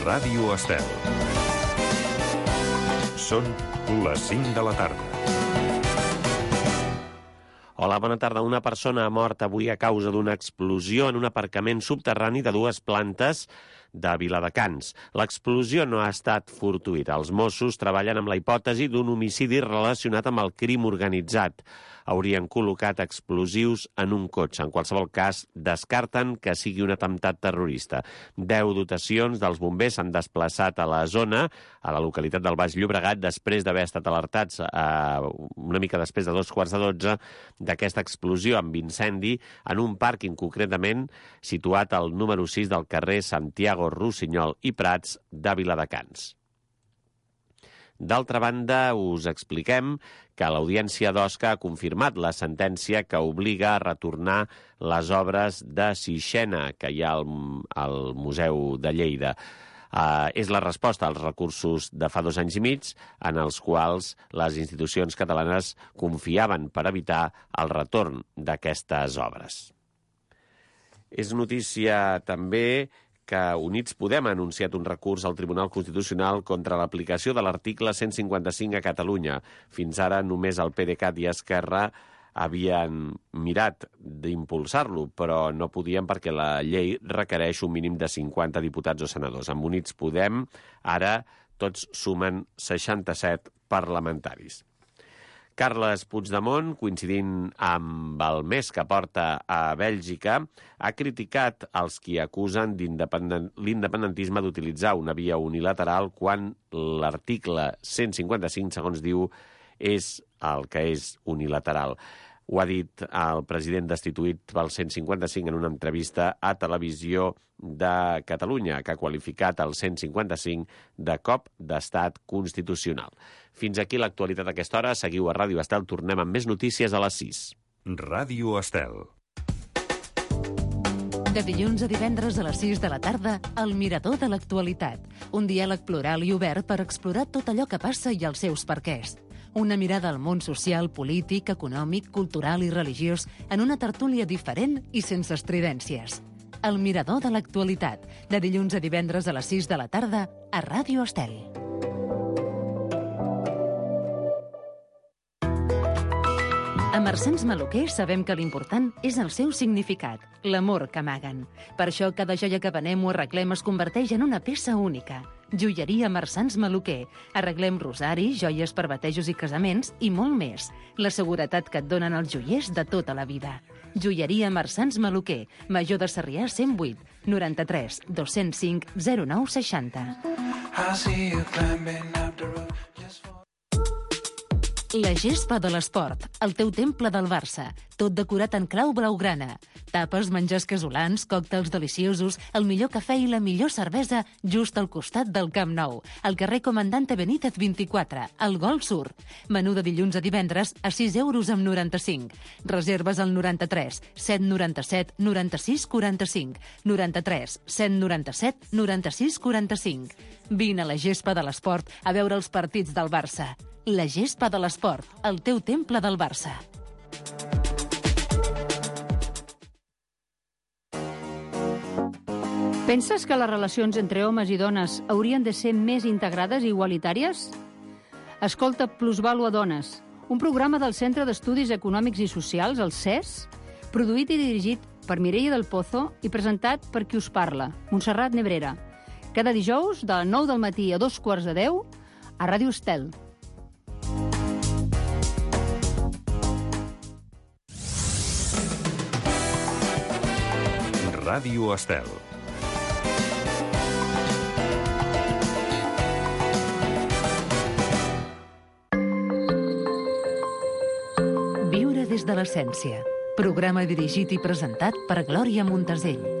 Ràdio Estel. Són les 5 de la tarda. Hola, bona tarda. Una persona ha mort avui a causa d'una explosió en un aparcament subterrani de 2 plantes de Viladecans. L'explosió no ha estat fortuïta. Els Mossos treballen amb la hipòtesi d'un homicidi relacionat amb el crim organitzat. Haurien col·locat explosius en un cotxe. En qualsevol cas, descarten que sigui un atemptat terrorista. 10 dotacions dels bombers s'han desplaçat a la zona, a la localitat del Baix Llobregat, després d'haver estat alertats una mica després de 11:15 d'aquesta explosió amb incendi en un pàrquing concretament situat al número 6 del carrer Santiago Rossinyol i Prats de Viladecans. D'altra banda, us expliquem que l'Audiència d'Osca ha confirmat la sentència que obliga a retornar les obres de Sixena que hi ha al Museu de Lleida. És la resposta als recursos de fa 2 anys i mig en els quals les institucions catalanes confiaven per evitar el retorn d'aquestes obres. És notícia també que Units Podem ha anunciat un recurs al Tribunal Constitucional contra l'aplicació de l'article 155 a Catalunya. Fins ara només el PDeCAT i Esquerra havien mirat d'impulsar-lo, però no podien perquè la llei requereix un mínim de 50 diputats o senadors. Amb Units Podem, ara tots sumen 67 parlamentaris. Carles Puigdemont, coincidint amb el mes que porta a Bèlgica, ha criticat els qui acusen l'independentisme d'utilitzar una via unilateral quan l'article 155, segons diu, és el que és unilateral. Ho ha dit el president destituït pel 155 en una entrevista a Televisió de Catalunya, que ha qualificat el 155 de cop d'estat constitucional. Fins aquí l'actualitat a aquesta hora. Seguiu a Ràdio Estel. Tornem amb més notícies a les 6. Ràdio Estel. De dilluns a divendres a les 6 de la tarda, El Mirador de l'Actualitat. Un diàleg plural i obert per explorar tot allò que passa i els seus perquès. Una mirada al món social, polític, econòmic, cultural i religiós en una tertúlia diferent i sense estridències. El Mirador de l'Actualitat. De dilluns a divendres a les 6 de la tarda a Ràdio Estel. A Marsans Maluquer sabem que l'important és el seu significat, l'amor que amaguen. Per això cada joia que venem o arreglem es converteix en una peça única. Joieria Marsans Maluquer. Arreglem rosaris, joies per batejos i casaments i molt més. La seguretat que et donen els joiers de tota la vida. Joieria Marsans Maluquer. Major de Sarrià 108 93 205 09 60. La gespa de l'esport, el teu temple del Barça, tot decorat en clau blaugrana. Tapes, menjars casolans, còctels deliciosos, el millor cafè i la millor cervesa just al costat del Camp Nou, al carrer Comandante Benítez 24, al Gol Sur. Menú de dilluns a divendres a 6,95 €. Reserves al 93 797 96 45, 93 797 96 45. Vine a la gespa de l'esport a veure els partits del Barça. La gespa de l'esport, el teu temple del Barça. Penses que les relacions entre homes i dones haurien de ser més integrades i igualitàries? Escolta Plusvàlua Dones, un programa del Centre d'Estudis Econòmics i Socials, el CES, produït i dirigit per Mireia del Pozo i presentat per qui us parla, Montserrat Nebrera. Cada dijous, de 9 del matí a 9:15 a Ràdio Estel. Ràdio Estel. Viure des de l'essència. Programa dirigit i presentat per Glòria Montesell.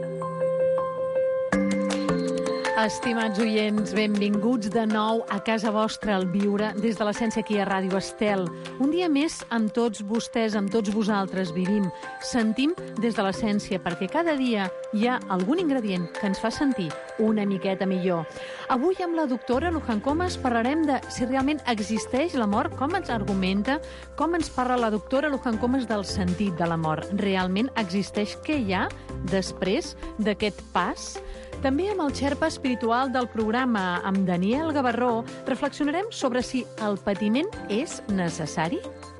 Estimats oients, benvinguts de nou a casa vostra al Viure des de l'essència aquí a Ràdio Estel. Un dia més amb tots vostès, amb tots vosaltres vivim, sentim des de l'essència, perquè cada dia hi ha algun ingredient que ens fa sentir una miqueta millor. Avui amb la doctora Luján Comas parlarem de si realment existeix la mort, com ens argumenta, com ens parla la doctora Luján Comas del sentit de la mort. Realment existeix? Què hi ha després d'aquest pas També amb el xerpa espiritual del programa, amb Daniel Gavarró, reflexionarem sobre si el patiment és necessari.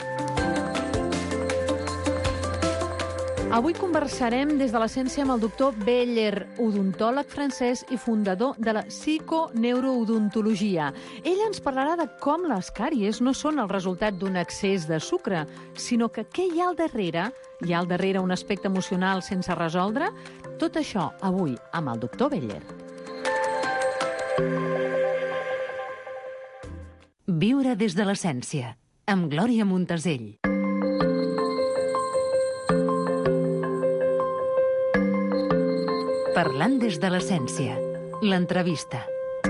Avui conversarem des de l'essència amb el doctor Beller, odontòleg francès i fundador de la psiconeuroodontologia. Ell ens parlarà de com les càries no són el resultat d'un excés de sucre, sinó que què hi ha al darrere? Hi ha al darrere un aspecte emocional sense resoldre? Tot això avui amb el doctor Beller. Viure des de l'essència, amb Glòria Montesell. Parlant des de l'essència. L'entrevista.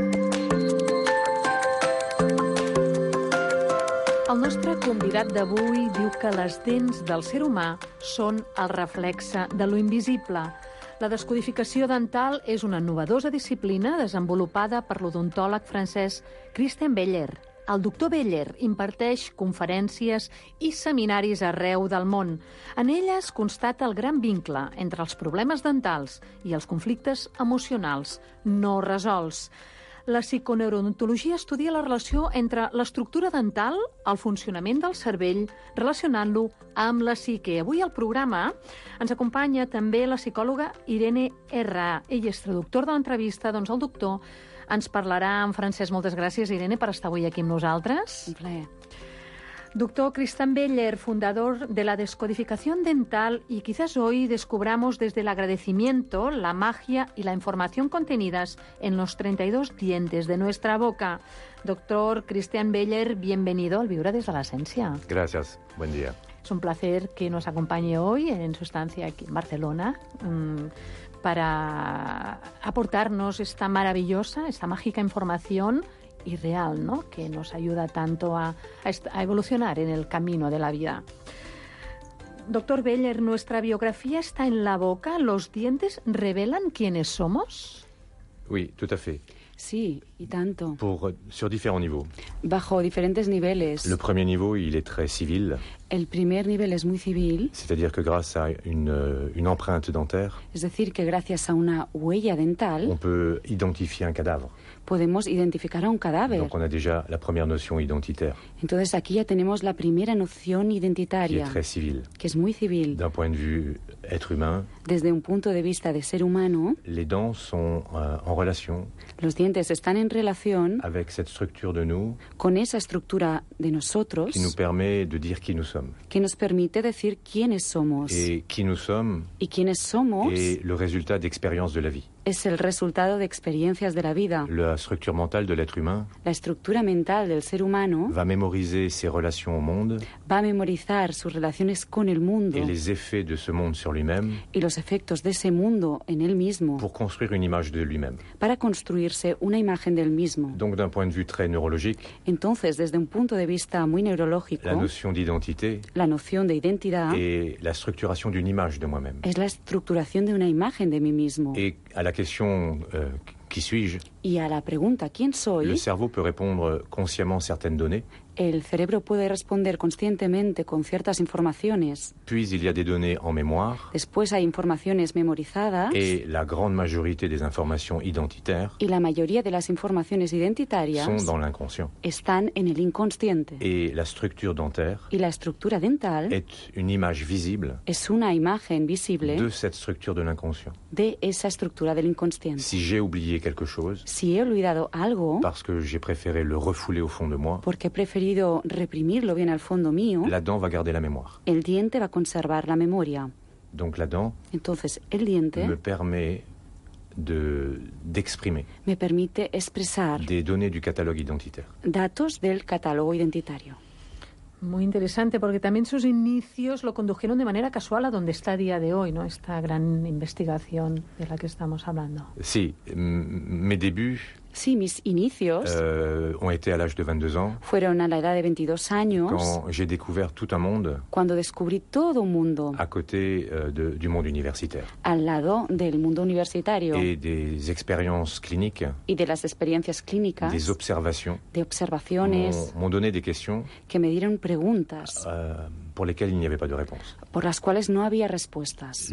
El nostre convidat d'avui diu que les dents del ser humà són el reflexe de lo invisible. La descodificació dental és una novedosa disciplina desenvolupada per l'odontòleg francès Christian Beller. El doctor Beller imparteix conferències i seminaris arreu del món. En elles constata el gran vincle entre els problemes dentals i els conflictes emocionals no resolts. La psiconeurodontologia estudia la relació entre l'estructura dental, el funcionament del cervell, relacionant-lo amb la psique. Avui al programa ens acompanya també la psicòloga Irene R. Ell és traductor de l'entrevista, doncs el doctor ens parlarà en francès. Moltes gràcies, Irene, per estar avui aquí amb nosaltres. Un plaer. Doctor Christian Beller, fundador de la descodificación dental, y quizás hoy descubramos desde el agradecimiento la magia y la información contenidas en los 32 dientes de nuestra boca. Doctor Christian Beller, bienvenido al Viure desde la Esencia. Gracias, buen día. Es un placer que nos acompañe hoy en su estancia aquí en Barcelona para aportarnos esta maravillosa, esta mágica información y real, ¿no?, que nos ayuda tanto a evolucionar en el camino de la vida. Doctor Beller, ¿nuestra biografía está en la boca? ¿Los dientes revelan quiénes somos? Oui, tout à fait. Sí, y tanto. Sur différents niveaux. Bajo diferentes niveles. Le premier niveau, il est très civil. El primer nivel es muy civil. C'est-à-dire que grâce à une empreinte dentaire, Es decir, que gracias a una huella dental on peut identifier un cadavre. podemos identificar a un cadáver. Donc on a déjà la première notion identitaire, Entonces aquí ya tenemos la primera noción qui est identitaria, très civile. que es muy civil. D'un point de vue être humain, Desde un punto de vista de ser humano, les dents sont en relation los dientes están en relación avec cette structure de nous con esa estructura de nosotros qui nous permet de dire qui nous sommes. que nos permite decir quiénes somos. Et qui nous sommes Y quiénes somos est le résultat d'expériences de la vie. es el resultado de experiencias de la vida. La structure mentale de l'être humain La estructura mental del ser humano va mémoriser ses relations au monde va a memorizar sus relaciones con el mundo et les effets de ce monde sur lui-même y los efectos de ese mundo en él mismo pour construire une image de lui-même. para construirse una imagen del mismo. Donc d'un point de vue très neurologique, Entonces, desde un punto de vista muy neurológico, la notion d'identité la noción de identidad est la structuration d'une image de moi-même. es la estructuración de una imagen de mí mismo. Et à la question qui suis-je, Y a la pregunta ¿quién le soy?, cerveau peut répondre consciemment certaines données, el cerebro puede responder conscientemente con ciertas informaciones. puis il y a des données en mémoire, Después hay informaciones memorizadas et la grande majorité des informations identitaires y la mayoría de las informaciones identitarias sont dans l'inconscient. están en el inconsciente. Et la structure dentaire Y la estructura dental est une image visible es una imagen visible de cette structure de l'inconscient. de esa estructura del inconsciente. Si j'ai oublié quelque chose, Si he olvidado algo, parce que j'ai préféré le refouler au fond de moi, porque he preferido reprimirlo bien al fondo mío, la dent va garder la mémoire. el diente va a conservar la memoria. Donc la dent Entonces, el diente me permet d'exprimer me permite expresar des données du catalogue identitaire. datos del catálogo identitario. Muy interesante, porque también sus inicios lo condujeron de manera casual a donde está a día de hoy, ¿no?, esta gran investigación de la que estamos hablando. Si, mes débuts Sí, mis inicios ont été à l'âge de 22 ans, fueron a la edad de 22 años, quand j'ai découvert tout un monde cuando descubrí todo un mundo à côté du monde universitaire. al lado del mundo universitario Et des expériences cliniques, y de las experiencias clínicas, des observations, de observaciones m'ont donné des questions que me dieron preguntas pour lesquelles il n'y avait pas de réponse. por las cuales no había respuestas.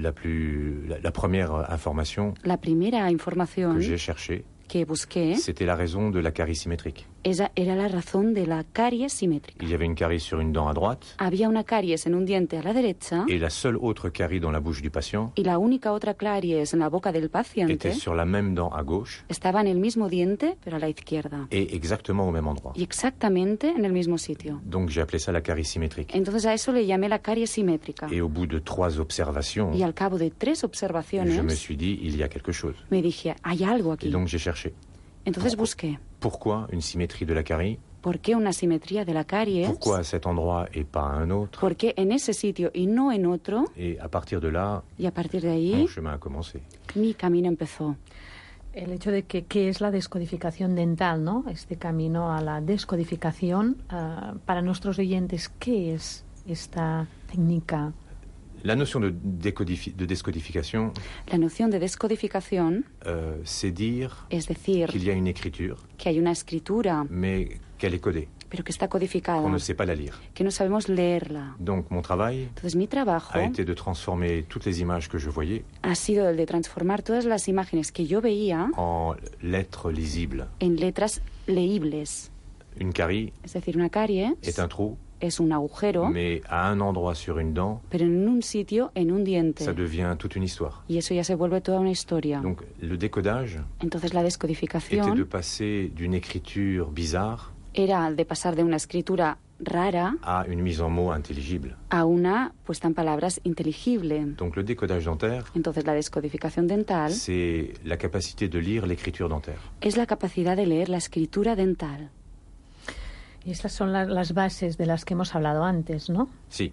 La première information La primera información que j'ai cherchée, que busqué c'était la raison de la carie symétrique. esa era la razón de la caries simétrica. Il y avait une carie sur une dent à droite Había una caries en un diente a la derecha et la seule autre carie dans la bouche du patient y la única otra caries en la boca del paciente était sur la même dent à gauche estaba en el mismo diente, pero a la izquierda. et exactement au même endroit. Y exactamente en el mismo sitio. Donc j'ai appelé ça la carie symétrique. Entonces a eso le llamé la caries simétrica. Et au bout de 3 observations, Y al cabo de 3 je me observaciones suis dit, il y a quelque chose. me dije, hay algo Et aquí. donc j'ai cherché. Entonces busqué, Pourquoi une symétrie de la carie? ¿por qué una simetría de la caries? Pourquoi à cet endroit et pas à un autre? ¿Por qué en ese sitio y no en otro? Et à partir de là, Y a partir de mon ahí, chemin a commencé. mi camino empezó. El hecho de que es la descodificación dental, ¿no? Este camino a la descodificación. Para nuestros oyentes, ¿qué es esta técnica? La notion de descodification, La noción de descodificación c'est dire es decir qu'il y a une écriture, que hay una escritura, mais qu'elle est codée, pero que está codificada, qu'on ne sait pas la lire. que no sabemos leerla. Donc mon travail Entonces mi trabajo a été de transformer toutes les images que je voyais ha sido el de transformar todas las imágenes que yo veía en lettres lisibles. en letras leíbles. Une carie Es decir, una caries est un trou, es un agujero, mais à un endroit sur une dent, pero en un sitio, en un diente. ça devient toute une histoire. Y eso ya se vuelve toda una historia. Donc le décodage Entonces la était de descodificación passer d'une écriture bizarre era de pasar de una escritura rara à une mise en mots intelligible. a una puesta en palabras inteligible. Donc le décodage dentaire, Entonces la descodificación dental c'est la capacité de lire l'écriture dentaire. es la capacidad de leer la escritura dental. Y estas son las bases de las que hemos hablado antes, ¿no? Si.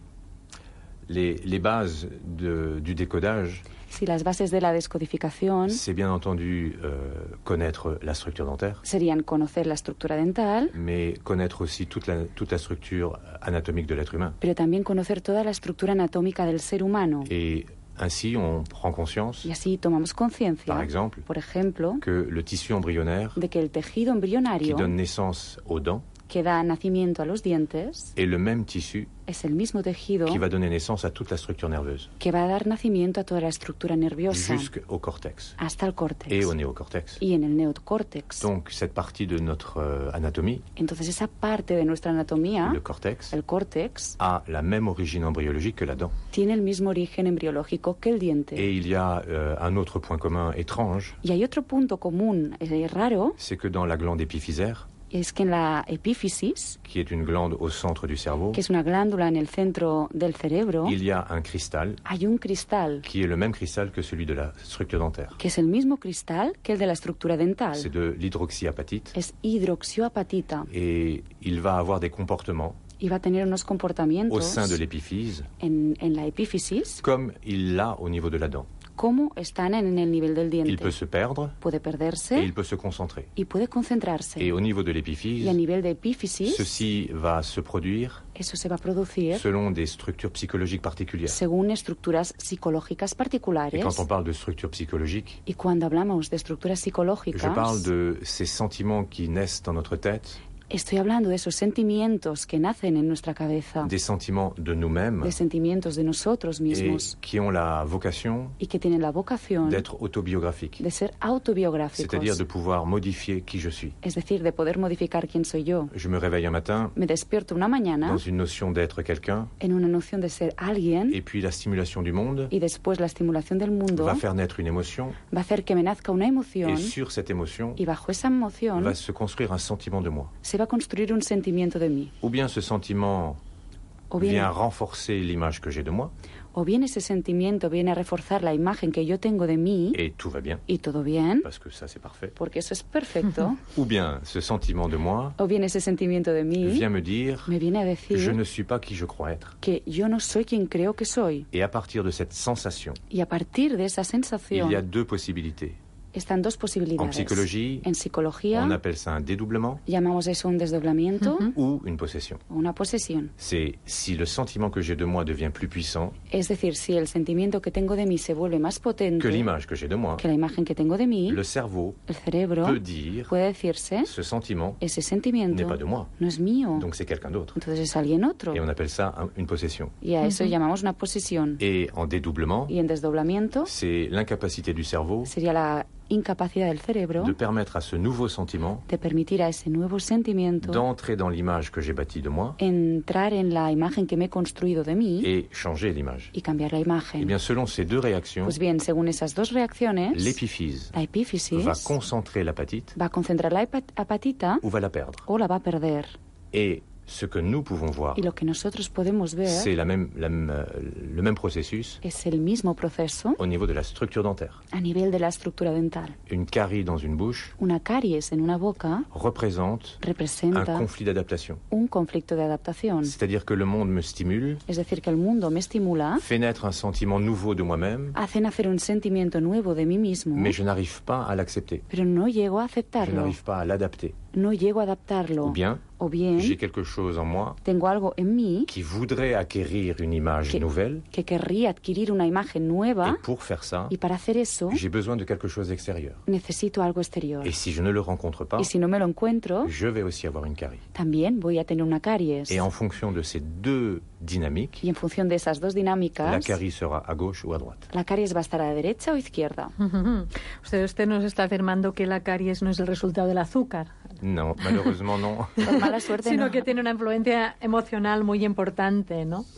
Les bases du décodage, Si las bases de la descodificación c'est bien entendu connaître la structure dentaire, serían conocer la estructura dental, mais connaître aussi toute la structure anatomique de l'être humain. pero también conocer toda la estructura anatómica del ser humano. Et ainsi, on prend conscience, Y así tomamos conciencia, par exemple, por ejemplo, que le tissu embryonnaire de que el tejido qui embrionario donne naissance aux dents que da nacimiento a los dientes est le même tissu es el mismo tejido qui va donner naissance à toute la structure nerveuse, que va a dar nacimiento a toda la estructura nerviosa, jusqu'au cortex hasta el córtex et au néocortex. y en el neocórtex. Donc cette partie de notre anatomie, Entonces esa parte de nuestra anatomía, le cortex, el córtex, a la même origine embryologique que la dent. tiene el mismo origen embriológico que el diente. Et il y a un autre point commun étrange, Y hay otro punto común raro, c'est que dans la glande épiphysaire, es que en la epífisis, qui est une glande au centre du cerveau, que es una glándula en el centro del cerebro, il y a un cristal hay un cristal qui est le même cristal que celui de la structure dentaire. que es el mismo cristal que el de la estructura dental. C'est de l'hydroxyapatite Es hidroxioapatita et il va avoir des comportements y va a tener unos au comportamientos sein de l'épiphyse en la epífisis comme il l'a au niveau de la dent. como están en el nivel del Il diente. peut se perdre Puede et perderse il peut se concentrer. y puede concentrarse. Et au niveau de Y a l'épiphyse, nivel de epífisis, ceci va se produire eso se va a producir selon des structures psychologiques particulières. según estructuras psicológicas Et particulares. quand on parle de structures psychologiques, Y cuando hablamos de estructuras je psicológicas, parle de ces sentiments qui naissent dans notre tête, estoy hablando de esos sentimientos que nacen en nuestra cabeza, des sentiments de nous-mêmes de sentimientos de nosotros et mismos qui ont la vocation y que tienen la vocación d'être autobiographiques, de ser autobiográficos, c'est-à-dire de pouvoir modifier qui je suis. es decir, de poder modificar quién soy yo. Je me réveille un matin Me despierto una mañana dans une notion d'être quelqu'un, en una noción de ser alguien et puis la stimulation du monde y después la estimulación del mundo va faire naître une émotion, va a hacer que me nazca una emoción et sur cette émotion y bajo esa emoción va se construire un sentiment de moi. se va a construir un sentimiento de mí. Ou bien ce sentiment O bien, vient renforcer l'image que j'ai de moi, o bien ese sentimiento viene a reforzar la imagen que yo tengo de mí et tout va bien, y todo bien, parce que ça c'est parfait. porque eso es perfecto. Ou bien ce sentiment de moi O bien ese sentimiento de mí vient me dire me viene a que je decir ne suis pas qui je crois être. que yo no soy quien creo que soy. Et à partir de cette sensation, Y a partir de esa il sensación y a deux possibilités. Están dos En posibilidades. psychologie, En psicología on appelle ça un dédoublement llamamos eso un desdoblamiento ou une possession. o una posesión. C'est si le sentiment que j'ai de moi devient plus puissant Es decir, si el sentimiento que tengo de mí se vuelve más potente que l'image que j'ai de moi, que la imagen que tengo de mí, le cerveau el cerebro peut dire puede decirse, ce sentiment ese n'est sentimiento pas de moi, no es mío, donc c'est quelqu'un d'autre. entonces es alguien otro. Et on appelle ça une possession. Y a eso llamamos una posesión. Et en dédoublement, Y en desdoblamiento c'est l'incapacité du cerveau sería la incapacidad del cerebro de permettre à ce nouveau sentiment de permitir a ese nuevo sentimiento d'entrer dans l'image que j'ai bâtie de moi entrar en la imagen que me he construido de mí et changer l'image. y cambiar la Eh imagen. bien, selon ces deux réactions, Pues bien, según esas dos reacciones, l'épiphyse la epífisis va concentrer l'apatite va a concentrar la apatita ou va la perdre. o la va a perder. Et ce que nous pouvons voir, Y lo que nosotros podemos ver c'est le même processus es el mismo proceso au niveau de la structure dentaire. a nivel de la estructura dental. Une carie dans une bouche Una caries en una boca représente un representa conflit d'adaptation. un conflicto de adaptación. C'est-à-dire que le monde me stimule, Es decir, que el mundo me estimula, fait naître un sentiment nouveau de moi-même, hace nacer un sentimiento nuevo de mí mismo, mais je n'arrive pas à l'accepter. pero no llego a Je aceptarlo, n'arrive pas à l'adapter. no llego a adaptarlo. Ou bien, j'ai quelque chose en moi tengo algo en mí qui voudrait acquérir une image nouvelle. que querría adquirir una imagen nueva, Et pour faire ça, y para hacer eso j'ai besoin de quelque chose d'extérieur. necesito algo exterior. Et si je ne le rencontre pas, Y si no me lo encuentro, je vais aussi avoir une carie. también voy a tener una caries. Et en fonction de ces deux dynamiques, Y en función de esas dos la dinámicas, carie sera à gauche ou à droite. la caries va a estar a la derecha o izquierda. Usted nos está afirmando que la caries no es el resultado del azúcar, Non, malheureusement non. Por mala suerte sino no. que tiene una influencia emocional muy importante, ¿no?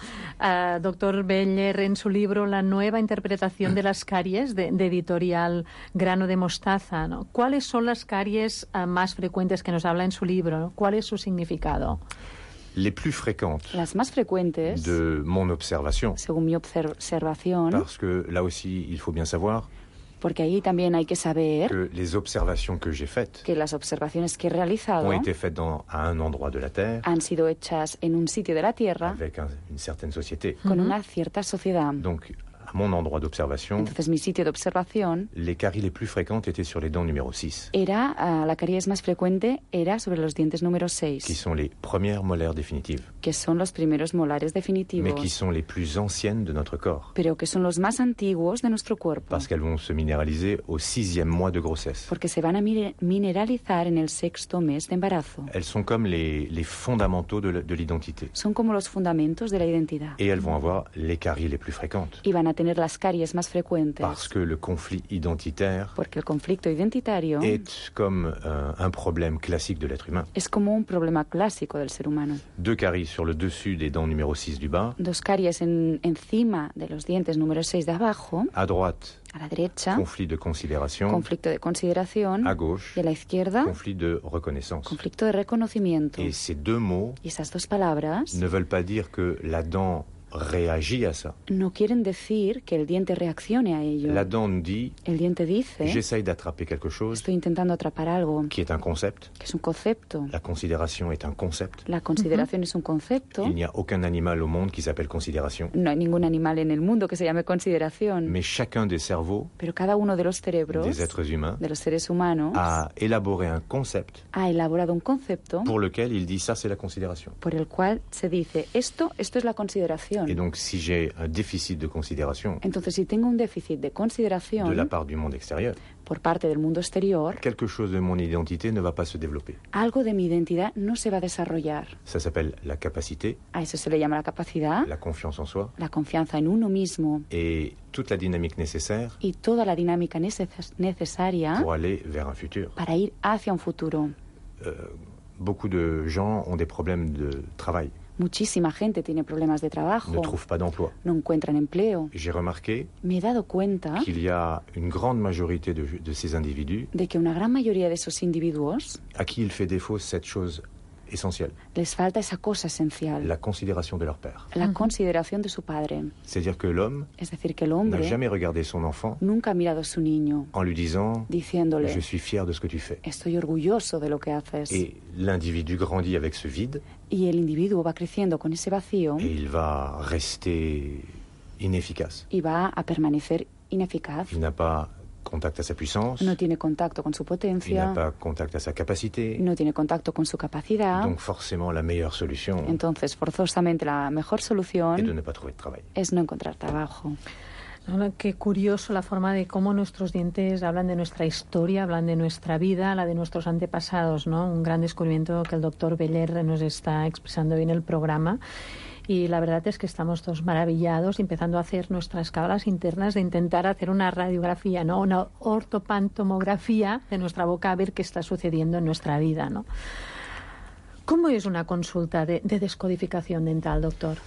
Doctor Beller, en su libro La nueva interpretación de las caries, de editorial Grano de Mostaza, ¿no? ¿Cuáles son las caries más frecuentes que nos habla en su libro, ¿no? ¿Cuál es su significado? Les plus fréquentes Las más frecuentes, de mon observation, según mi observación, parce que là aussi, il faut bien savoir porque ahí también hay que saber que les observations que j'ai faites que las observaciones que he realizado ont été faites à un endroit de la Terre, han sido hechas en un sitio de la Tierra avec une certaine société. con una cierta sociedad. Donc, à mon endroit d'observation, Entonces, mi sitio de observación les caries les plus fréquentes étaient sur les dents numéro 6, era, la caries más frecuente era sobre los dientes número qui 6, sont les premières molaires définitives, que son los primeros molares mais qui definitivos, sont les plus anciennes de notre corps, pero que son los más antiguos de nuestro cuerpo, parce qu'elles vont se minéraliser au 6e mois de grossesse. porque se van a mineralizar en el 6º mes de embarazo. Elles sont comme les fondamentaux de l'identité. Son como los fundamentos de la identidad. Et elles vont avoir les caries les plus fréquentes. Y van a tener las caries más frecuentes, Parce que le conflit identitaire porque el conflicto identitario est comme un problème classique de l'être humain. es como un problema clásico del ser humano. Deux caries sur le dessus des dents numéro 6 du bas, Dos caries encima de los dientes número 6 de abajo, à droite, a la derecha, conflit de considération, conflicto de consideración, à gauche, y a la izquierda, conflit de reconnaissance. conflicto de reconocimiento. Et ces deux mots Y esas dos palabras ne veulent pas dire que la dent réagit à ça. no quieren decir que el diente reaccione a ello. La dent nous dit, El diente dice, j'essaye d'attraper quelque chose estoy intentando atrapar algo, qui est un concept. que es un concepto. La considération est un concept. La consideración es un concepto. Il n'y a aucun animal au monde qui s'appelle considération. No hay ningún animal en el mundo que se llame consideración. Mais chacun des cerveaux Pero cada uno de los cerebros, des êtres humains de los seres humanos, a élaboré un concept ha elaborado un concepto pour lequel il dit ça c'est la considération. por el cual se dice esto es la consideración. Et donc si j'ai un déficit de considération Entonces, si tengo un déficit de de la consideración part du monde extérieur, por parte del mundo exterior, quelque chose de mon identité ne va pas se développer. algo de mi identidad no se va a desarrollar. Ça s'appelle la capacité, A eso se le llama la capacidad, la confiance en soi la confianza en uno mismo et toute la dynamique nécessaire y toda la dinámica necesaria pour aller vers un futur. para ir hacia un futuro. Beaucoup de gens ont des problèmes de travail, Muchísima gente tiene problemas de ne trabajo, trouvent pas d'emploi. no encuentran empleo. J'ai remarqué Me he dado cuenta qu'il y a une grande majorité de ces individus de que una gran mayoría de esos individuos à qui il fait défaut cette chose essentielle, les falta esa cosa esencial, la considération de leur père. la consideración de su padre. C'est-à-dire que l'homme Es decir, que el n'a hombre jamais regardé son enfant nunca ha mirado a su niño en lui disant « diciéndole, Je suis fier de ce que tu fais ». estoy orgulloso de lo que haces. Et l'individu grandit avec ce vide Y el individuo va creciendo con ese vacío et il va rester inefficace. y va a permanecer ineficaz. Il n'a pas contact à sa puissance, no tiene contacto con su il potencia, n'a pas contact à sa capacité. no tiene contacto con su capacidad. Donc forcément, la meilleure solution Entonces, forzosamente, la mejor est de solución ne pas trouver de travail. es no encontrar trabajo. Ahora, qué curioso la forma de cómo nuestros dientes hablan de nuestra historia, hablan de nuestra vida, la de nuestros antepasados, ¿no? Un gran descubrimiento que el doctor Beller nos está expresando bien en el programa. Y la verdad es que estamos todos maravillados, empezando a hacer nuestras cábalas internas de intentar hacer una radiografía, ¿no? Una ortopantomografía de nuestra boca, a ver qué está sucediendo en nuestra vida, ¿no? ¿Cómo es una consulta de descodificación dental, doctor?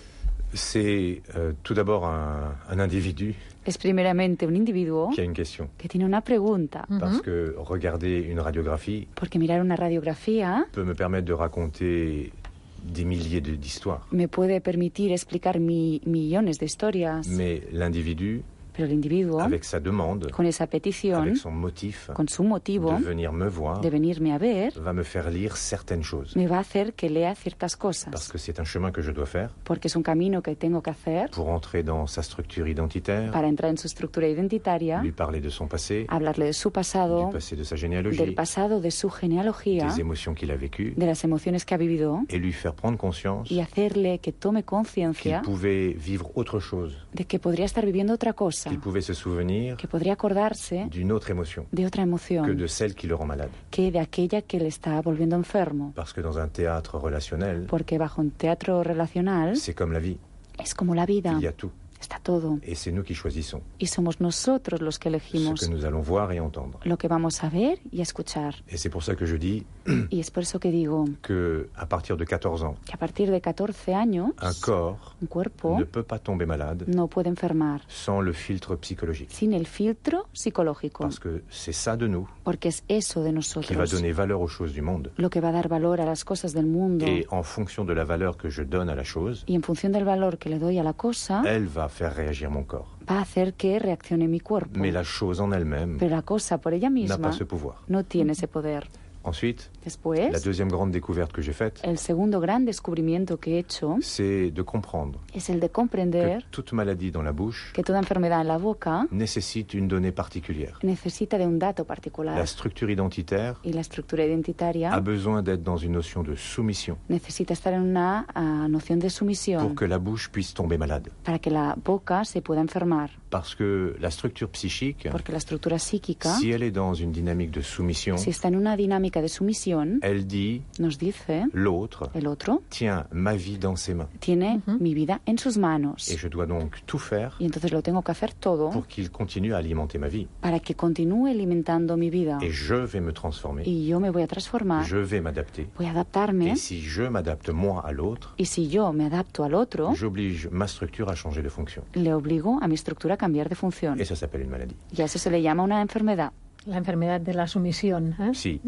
C'est tout d'abord un individu Es primeramente un individuo qui a une question. que tiene una pregunta, Parce que regarder une radiographie porque mirar una radiografía peut me permettre de raconter des milliers d'histoires. me puede permitir explicar millones de historias, Mais l'individu, pero el individuo, avec sa demande, con esa petición, avec son motif con su motivo de venir me voir, de venirme a ver, va me faire lire certaines choses. me va a hacer que lea ciertas Parce cosas, que c'est un chemin que je dois faire porque es un camino que tengo que hacer pour entrer dans sa structure identitaire, para entrar en su estructura identitaria, lui parler de son passé, hablarle de su du pasado, passé de sa del généalogie, pasado de su genealogía, des émotions qu'il a vécues, de las emociones que ha vivido, et lui faire prendre conscience y hacerle que tome qu'il conciencia pouvait vivre autre chose, de que podría estar viviendo otra cosa, qu'il pouvait se souvenir que podría acordarse d'une autre émotion de otra que emoción de celle qui le rend malade. que de aquella que le está volviendo enfermo, Parce que dans un théâtre relationnel, porque bajo un teatro relacional c'est comme la vie, es como la vida, il y a tout. está todo, Et c'est nous qui choisissons y somos nosotros los que ce elegimos que nous allons voir et entendre. lo que vamos a ver y a escuchar. Et c'est pour ça que je dis Y es por eso que digo que à partir de 14 ans, que a partir de 14 años, un corps un cuerpo ne peut pas tomber malade no puede enfermar sans le filtre psychologique. sin el filtro psicológico, Parce que c'est ça de nous porque es eso de qui va nosotros donner valeur aux choses du monde. lo que va a dar valor a las cosas del mundo, Et en fonction de la valeur que je donne à la chose, y en función del valor que le doy a la cosa, elle va faire réagir mon corps. va a hacer que reaccione mi cuerpo. Mais la chose en elle-même Pero la cosa por ella n'a misma pas ce pouvoir. no tiene ese poder. Ensuite, Después, la deuxième grande découverte que j'ai faite, el segundo gran descubrimiento que he hecho c'est de comprendre es el de que comprender toute maladie dans la bouche que toda enfermedad en la boca nécessite une donnée particulière. necesita de un dato La particular, structure identitaire y la estructura identitaria a besoin d'être dans une notion de soumission necesita estar en una noción de pour sumisión que la bouche puisse tomber malade. para que la boca se pueda enfermar, Parce que la structure psychique, porque la estructura psíquica, si elle est dans une dynamique de soumission, si está en una dinámica de sumisión, elle dit nos dice l'autre el otro tient ma vie dans ses mains. tiene mi vida en sus manos, Et je dois donc tout faire y entonces lo tengo que hacer todo pour qu'il continue à alimenter ma vie. para que continúe alimentando mi vida. Et je vais me transformer, Y yo me voy a transformar, je vais m'adapter. voy a adaptarme, Et si je m'adapte moi à l'autre, y si yo me adapto al otro, j'oblige ma structure à changer de fonction. le obligo a mi estructura a cambiar de función. Et ça s'appelle une maladie. Y a eso se le llama una enfermedad. La enfermedad de la sumisión, ¿eh? Si,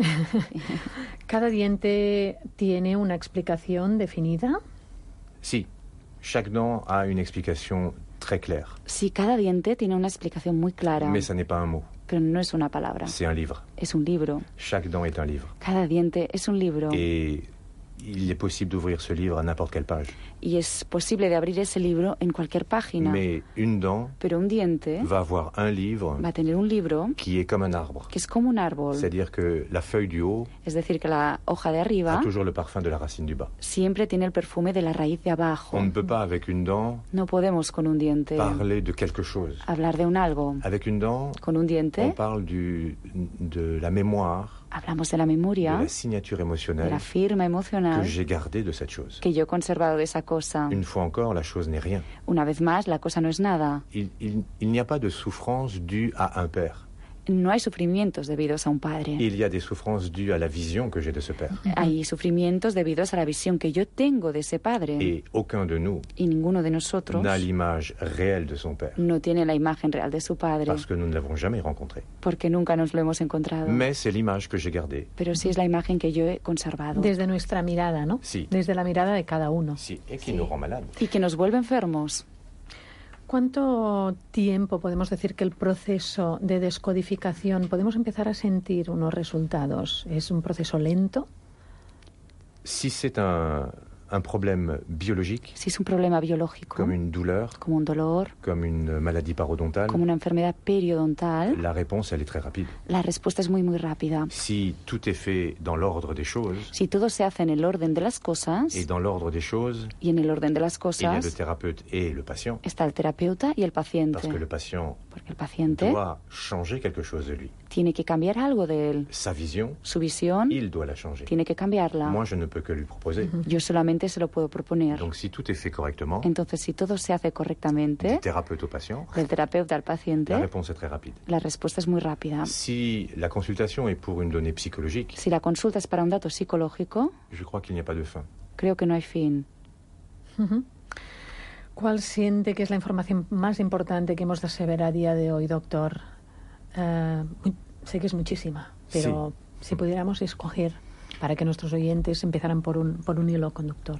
¿Cada diente tiene una explicación definida? si, chaque dent a une explication très claire. Sí, cada diente tiene una explicación muy clara, Mais ça n'est pas un mot, pero no es una palabra, c'est un livre. es un libro. Chaque dent est un livre. Cada diente es un libro Et il est possible d'ouvrir ce livre à n'importe quelle page. y es posible de abrir ese libro en cualquier página, Mais une dent pero un diente va avoir un livre va a tener un libro qui est comme un arbre. que es como un árbol, C'est-à-dire que la feuille du haut es decir, que la hoja de a arriba toujours le parfum de la racine du bas. siempre tiene el perfume de la raíz de abajo. On ne peut pas, avec une dent, No podemos con un diente parler de quelque chose. hablar de un algo. Avec une dent, Con un on diente parle de la mémoire, hablamos de la de memoria, la signature de la émotionnelle firma que emocional j'ai gardée de cette chose. que yo he conservado de esa cosa. Une fois encore, la chose n'est rien. Una vez más, la cosa no es nada. Il n'y a pas de souffrance due à un père. No hay sufrimientos debidos a un padre. Il y a des souffrances dues à la vision que j'ai de ce père. Hay sufrimientos debidos a la visión que yo tengo de ese padre. Et aucun de nous Y ninguno de nosotros n'a l'image réelle de son père. no tiene la imagen real de su padre, Parce que nous ne l'avons jamais rencontré. porque nunca nos lo hemos encontrado. Mais c'est l'image que j'ai gardée. Pero sí es la imagen que yo he conservado. Desde nuestra mirada, ¿no? Sí. Desde la mirada de cada uno. Si, et qui nous rend malades. Y que nos vuelve enfermos. ¿Cuánto tiempo podemos decir que el proceso de descodificación podemos empezar a sentir unos resultados? ¿Es un proceso lento? Si c'est un un problème biologique, si es un problema biológico, comme une douleur, como un dolor, comme une maladie parodontale, como una enfermedad periodontal, la réponse, elle est très rapide. la respuesta es muy rápida. Si tout est fait dans l'ordre des choses, Si todo se hace en el orden de las cosas, et dans l'ordre des choses, y en el orden de las il y a le cosas thérapeute et le patient, está el terapeuta y el paciente. parce que le patient Porque el paciente doit changer quelque chose de lui. tiene que cambiar algo de él. Sa vision, Su visión il doit la changer. tiene que cambiarla. Moi, je ne peux que lui proposer. Yo solamente se lo puedo proponer. Donc, si tout est fait correctement, Entonces, si todo se hace du correctamente, thérapeute au patient, del terapeuta al paciente, la réponse est très rapide. la respuesta es muy rápida. Si la consultation est pour une donnée psychologique, Si la consulta es para un dato psicológico, je crois qu'il n'y a pas de fin. creo que no hay fin. ¿Cuál siente que es la información más importante que hemos de saber a día de hoy, doctor? Sé que es muchísima, pero si pudiéramos escoger para que nuestros oyentes empezaran por un hilo conductor.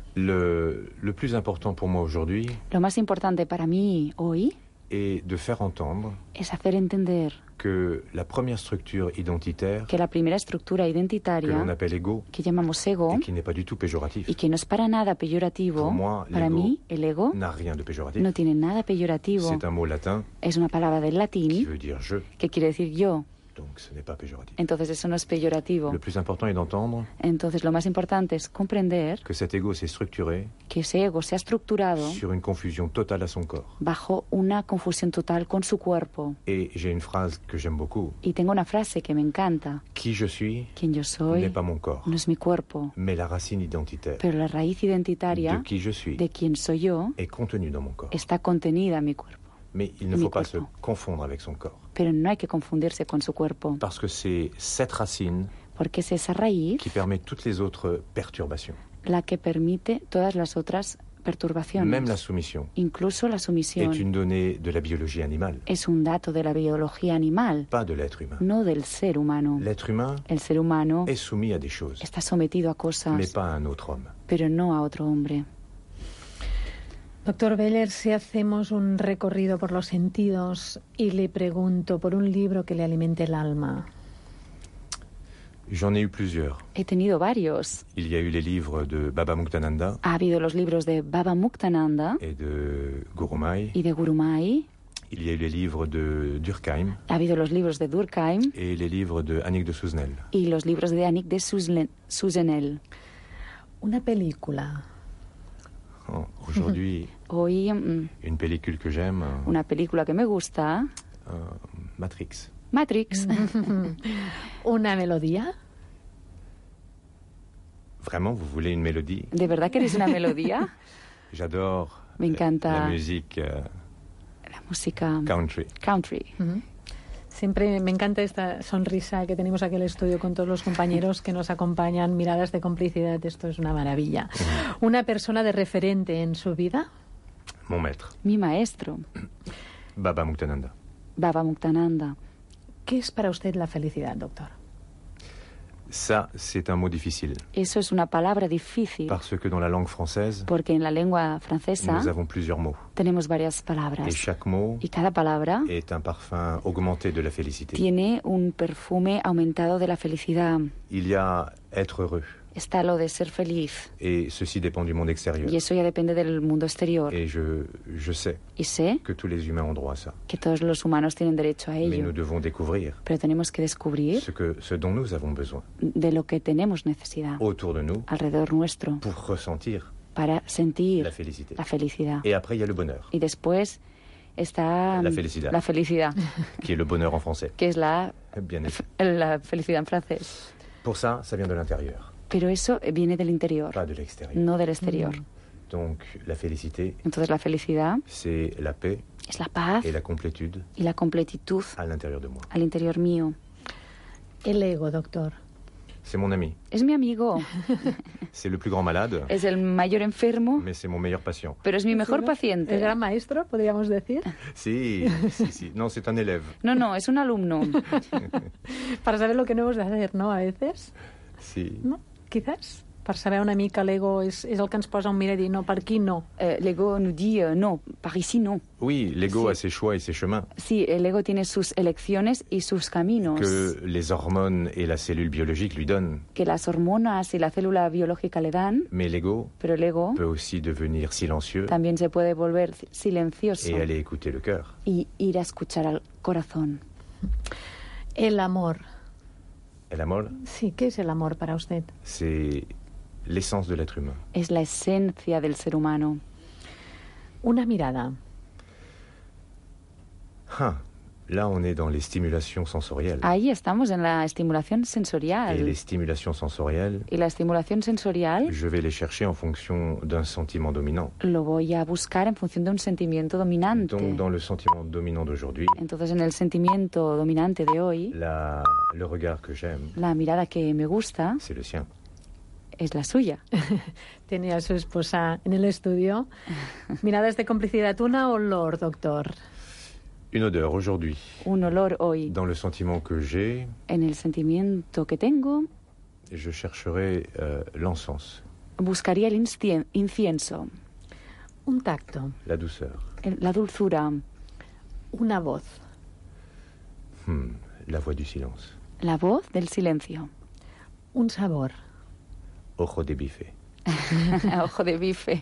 Le plus important pour moi aujourd'hui Lo más importante para mí hoy est de faire entendre es hacer entender que la première structure identitaire, que la primera estructura que l'on identitaria, appelle ego, que llamamos ego, et qui n'est pas du tout péjoratif, y que no es para nada peyorativo, Pour moi, para l'ego mí el ego n'a rien de péjoratif. no tiene nada peyorativo. C'est un mot latin Es una palabra del qui latín veut dire je, que quiere decir yo. donc ce n'est pas péjoratif. Entonces eso no es peyorativo. Le plus important est d'entendre Entonces lo más importante es comprender que cet ego s'est structuré que ese ego se ha estructurado sur une confusion totale à son corps. bajo una confusión total con su cuerpo. Et j'ai une phrase que j'aime beaucoup. Y tengo una frase que me encanta. Qui je suis Quien yo soy n'est pas mon corps, no es mi cuerpo, mais la racine identitaire pero la raíz identitaria de qui je suis de quien soy yo est contenue dans mon corps. está contenida en mi cuerpo. Mais il ne Mi faut pas se cuerpo. confondre avec son corps. Pero no hay que confundirse con su cuerpo, Parce que c'est cette racine porque es esa raíz qui permet toutes les autres perturbations, la que permite todas las otras perturbaciones. même la soumission. Incluso la sumisión Est une donnée de la biologie animale, es un dato de la biología animal, pas de l'être humain. no del ser humano. L'être humain El ser humano est soumis à des choses, está sometido a mais cosas, pas à un autre homme. pero no a otro hombre. Doctor Beller, si hacemos un recorrido por los sentidos y le pregunto por un libro que le alimente el alma. J'en ai eu plusieurs. He tenido varios. Il y a eu les livres de Baba Muktananda Ha habido los libros de Baba Muktananda et de Gurumai. y de Gurumai. Il y a eu les livres de Durkheim Ha habido los libros de Durkheim et les livres de Annick de Souzenel. y los libros de Annick de Suzenel. Una película. Oh, aujourd'hui, Hoy une pellicule que j'aime, una película que me gusta, Matrix. Matrix. Una melodía. Vraiment, vous voulez une mélodie? ¿De verdad queréis una melodía? J'adore Me encanta la musique la música country. country. Siempre me encanta esta sonrisa que tenemos aquí en el estudio con todos los compañeros que nos acompañan, miradas de complicidad, esto es una maravilla. Una persona de referente en su vida. Mon maître, Mi maestro, Baba Muktananda. Baba Muktananda. ¿Qué es para usted la felicidad, doctor? Ça, c'est un mot difficile. Eso es una palabra difícil, Parce que dans la langue française, porque en la lengua francesa nous avons plusieurs mots. tenemos varias Et palabras. chaque mot Y cada palabra est un parfum augmenté de la félicité. tiene un perfume aumentado de la felicidad. Il y a être heureux. Está lo de ser feliz. Et ceci dépend du monde extérieur. Y eso ya depende del mundo exterior. Et je sais Y sé que tous les humains ont droit à ça. que todos los humanos tienen derecho a Mais nous ello. devons découvrir Pero tenemos que descubrir ce dont nous avons besoin de lo que tenemos necesidad autour de nous alrededor nuestro pour ressentir para sentir la félicité. la felicidad. Et après, il y a le bonheur, Y después está La felicidad. la felicidad, qui est le bonheur en français. que es la Bien évidemment. felicidad en francés. Pour ça vient de l'intérieur, Pero eso viene del interior, pas de l'extérieur. no del exterior. Donc, la félicité, Entonces la felicidad c'est la paix es la paz et la complétude y la completitud à l'intérieur de moi. al interior mío. El ego, doctor. C'est mon ami. Es mi amigo, C'est le plus grand malade, es el mayor enfermo, mais c'est mon meilleur patient. pero es mi mejor El paciente. gran maestro, podríamos decir. Si. Non, c'est un élève. No, es un alumno. Para saber lo que no hemos de hacer, ¿no? A veces, Si. ¿no? Quizás. per saber una mica l'ego és el que ens posa un mirar i dir no, per aquí no. L'ego nous dit no, par ici no. Oui, l'ego a ses choix et ses chemins. Sí, el ego tiene sus elecciones y sus caminos. Que les hormones et la cellule biologique lui donnent. Que las hormonas y la célula biológica le dan. Mais l'ego pero el ego peut aussi devenir silencieux. También se puede volver silencioso. Et aller écouter le cœur. Y ir a escuchar al corazón. El amor. El amor? Sí, ¿qué es el amor para usted? C'est l'essence de l'être humain. Es la esencia del ser humano. Una mirada. Là, on est dans les stimulations sensorielles. Ahí estamos en la estimulación sensorial. Et les stimulations sensorielles, y la estimulación sensorial, je vais les chercher en fonction d'un sentiment dominant. Lo voy a buscar en función de un sentimiento dominante. Donc, dans le sentiment dominant d'aujourd'hui, entonces en el sentimiento dominante de hoy, le regard que j'aime, la mirada que me gusta, c'est le sien. Es la suya. Tiene a su esposa en el estudio. Miradas de complicidad. ¿Una olor, doctor? Une odeur aujourd'hui. Un olor hoy. Dans le sentiment que j'ai, en el sentimiento que tengo, je chercherai l'encens. Buscaría el incienso. Un tacto. La douceur. La dulzura. Una voz. La voix du silence. La voz del silencio. Un sabor. Ojo de bife. Ojo de bife.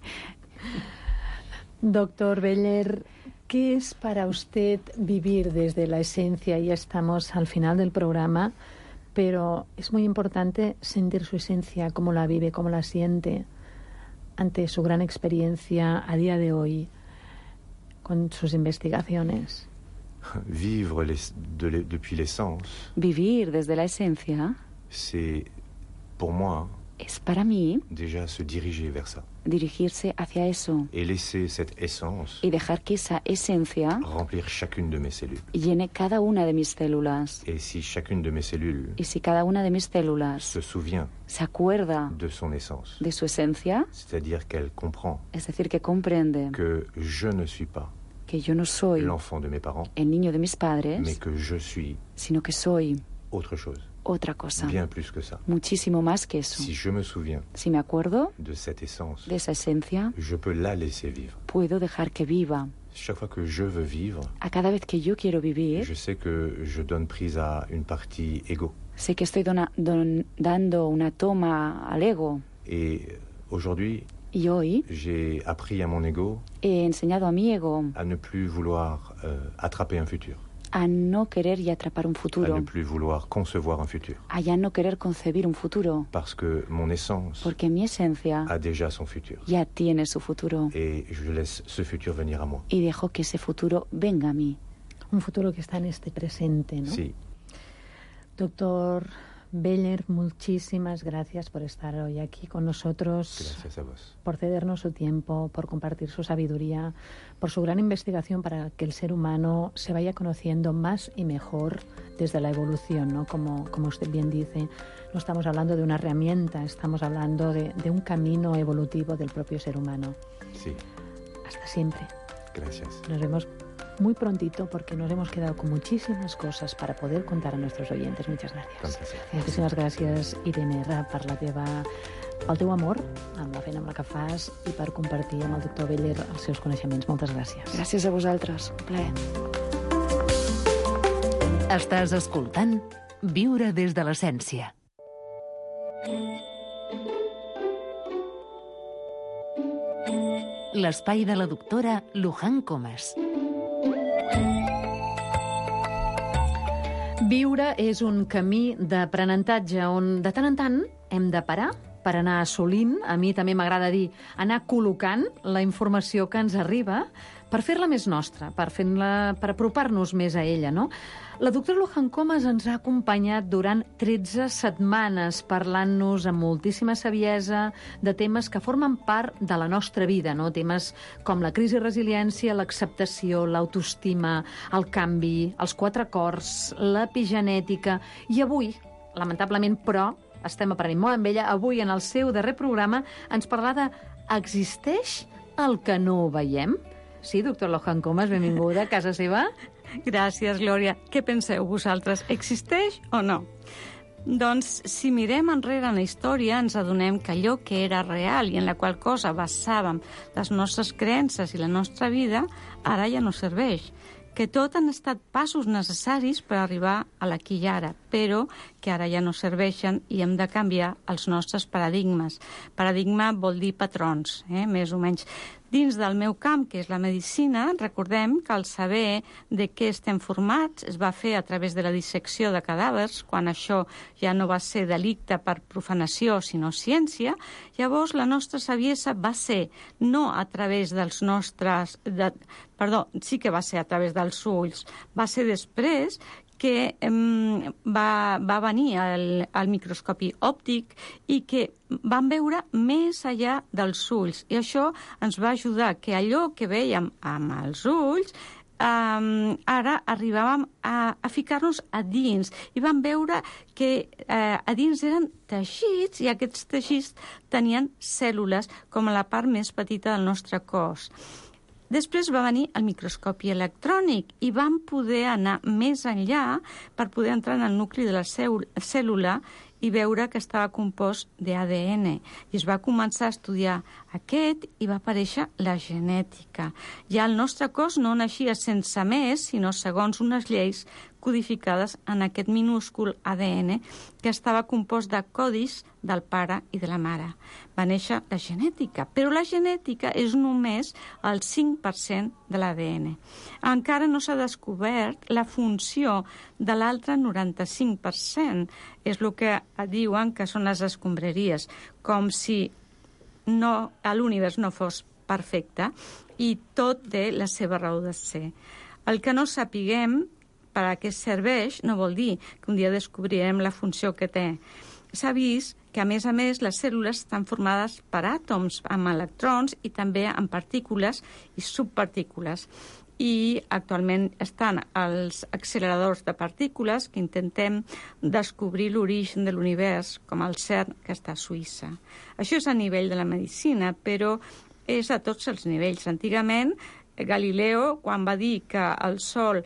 Doctor Beller, ¿qué es para usted vivir desde la esencia? Ya estamos al final del programa, pero es muy importante sentir su esencia, cómo la vive, cómo la siente, ante su gran experiencia a día de hoy, con sus investigaciones. Vivre depuis l'essence. Vivir desde la esencia. C'est, pour moi, es para mí déjà se diriger vers ça. Dirigirse hacia eso. Et laisser cette essence y dejar que esa esencia remplir chacune de mes cellules. Llene cada una de mis células. Et si chacune de mes cellules y si cada una de mis células se souvient se acuerda de son essence, de su esencia, c'est-à-dire qu'elle comprend es decir, que comprende que je ne suis pas que yo no soy l'enfant de mes parents, el niño de mis padres, mais que je suis sino que soy autre chose. Otra cosa. Bien plus que ça. Muchísimo más que eso. Si je me souviens si me acuerdo de cette essence, de esa esencia, je peux la laisser vivre. Puedo dejar que viva. Chaque fois que je veux vivre, a cada vez que yo quiero vivir, je sais que je donne prise à une partie ego. Sé que estoy dando una toma al ego. Et aujourd'hui, y hoy, j'ai appris à mon ego he enseñado a mi ego à ne plus vouloir attraper un futur. A no querer y atrapar un futuro. À ne plus vouloir concevoir un futur. A ya no querer concebir un futuro. Parce que mon essence Porque mi esencia a déjà son futur. Ya tiene su futuro. Et je laisse ce futur venir à moi. Y dejo que ese futuro venga a mí. Un futuro que está en este presente, ¿no? Sí. Doctor Beller, muchísimas gracias por estar hoy aquí con nosotros. Gracias a vos. Por cedernos su tiempo, por compartir su sabiduría, por su gran investigación para que el ser humano se vaya conociendo más y mejor desde la evolución, ¿no? Como usted bien dice, no estamos hablando de una herramienta, estamos hablando de un camino evolutivo del propio ser humano. Sí. Hasta siempre. Gracias. Nos vemos muy prontito porque nos hemos quedado con muchísimas cosas para poder contar a nuestros oyentes. Muchas gracias. Moltíssimes gràcies, Irene Herrera, per pel teu amor, amb la feina amb la que fas i per compartir amb el doctor Beller els seus coneixements. Moltes gràcies. Gràcies a vosaltres. Un plaer. Estàs escoltant Viure des de l'essència. L'espai de la doctora Luján Comas. Viure és un camí d'aprenentatge on de tant en tant hem de parar per anar assolint, a mi també m'agrada dir, anar col·locant la informació que ens arriba per fer-la més nostra, per apropar-nos més a ella, no? La doctora Luján Comas ens ha acompanyat durant 13 setmanes parlant-nos amb moltíssima saviesa de temes que formen part de la nostra vida, no? Temes com la crisi i resiliència, l'acceptació, l'autoestima, el canvi, els 4 acords, l'epigenètica. I avui, lamentablement, però, estem aprenent molt amb ella, avui en el seu darrer programa ens parlarà de existeix el que no veiem? Sí, doctor Luján Comas, benvinguda a casa seva. Gràcies, Glòria. Què penseu vosaltres? Existeix o no? Doncs, si mirem enrere en la història, ens adonem que allò que era real i en la qual cosa basàvem les nostres creences i la nostra vida, ara ja no serveix. Que tot han estat passos necessaris per arribar a l'aquí i ara, però que ara ja no serveixen i hem de canviar els nostres paradigmes. Paradigma vol dir patrons, més o menys. Dins del meu camp, que és la medicina, recordem que el saber de què estem formats es va fer a través de la dissecció de cadàvers, quan això ja no va ser delicte per profanació, sinó ciència. Llavors, la nostra saviesa va ser no a través dels nostres... sí que va ser a través dels ulls. Va ser després que va venir el microscopi òptic i que van veure més enllà dels ulls. I això ens va ajudar que allò que vèiem amb els ulls ara arribàvem a ficar-nos a dins i vam veure que a dins eren teixits i aquests teixits tenien cèl·lules com a la part més petita del nostre cos. Després va venir el microscopi electrònic i vam poder anar més enllà per poder entrar en el nucli de la cèl·lula i veure que estava compost d'ADN. I es va començar a estudiar aquest i va aparèixer la genètica. Ja el nostre cos no naixia sense més, sinó segons unes lleis codificades en aquest minúscul ADN que estava compost de codis del pare i de la mare. Va néixer la genètica, però la genètica és només el 5% de l'ADN. Encara no s'ha descobert la funció de l'altre 95%. És el que diuen que són les escombraries, com si l'univers no fos perfecte i tot té la seva raó de ser. El que no sapiguem per a què serveix no vol dir que un dia descobrirem la funció que té. S'ha vist que, a més, les cèl·lules estan formades per àtoms amb electrons i també amb partícules i subpartícules. I actualment estan els acceleradors de partícules que intentem descobrir l'origen de l'univers, com el CERN, que està a Suïssa. Això és a nivell de la medicina, però és a tots els nivells. Antigament, Galileo, quan va dir que el Sol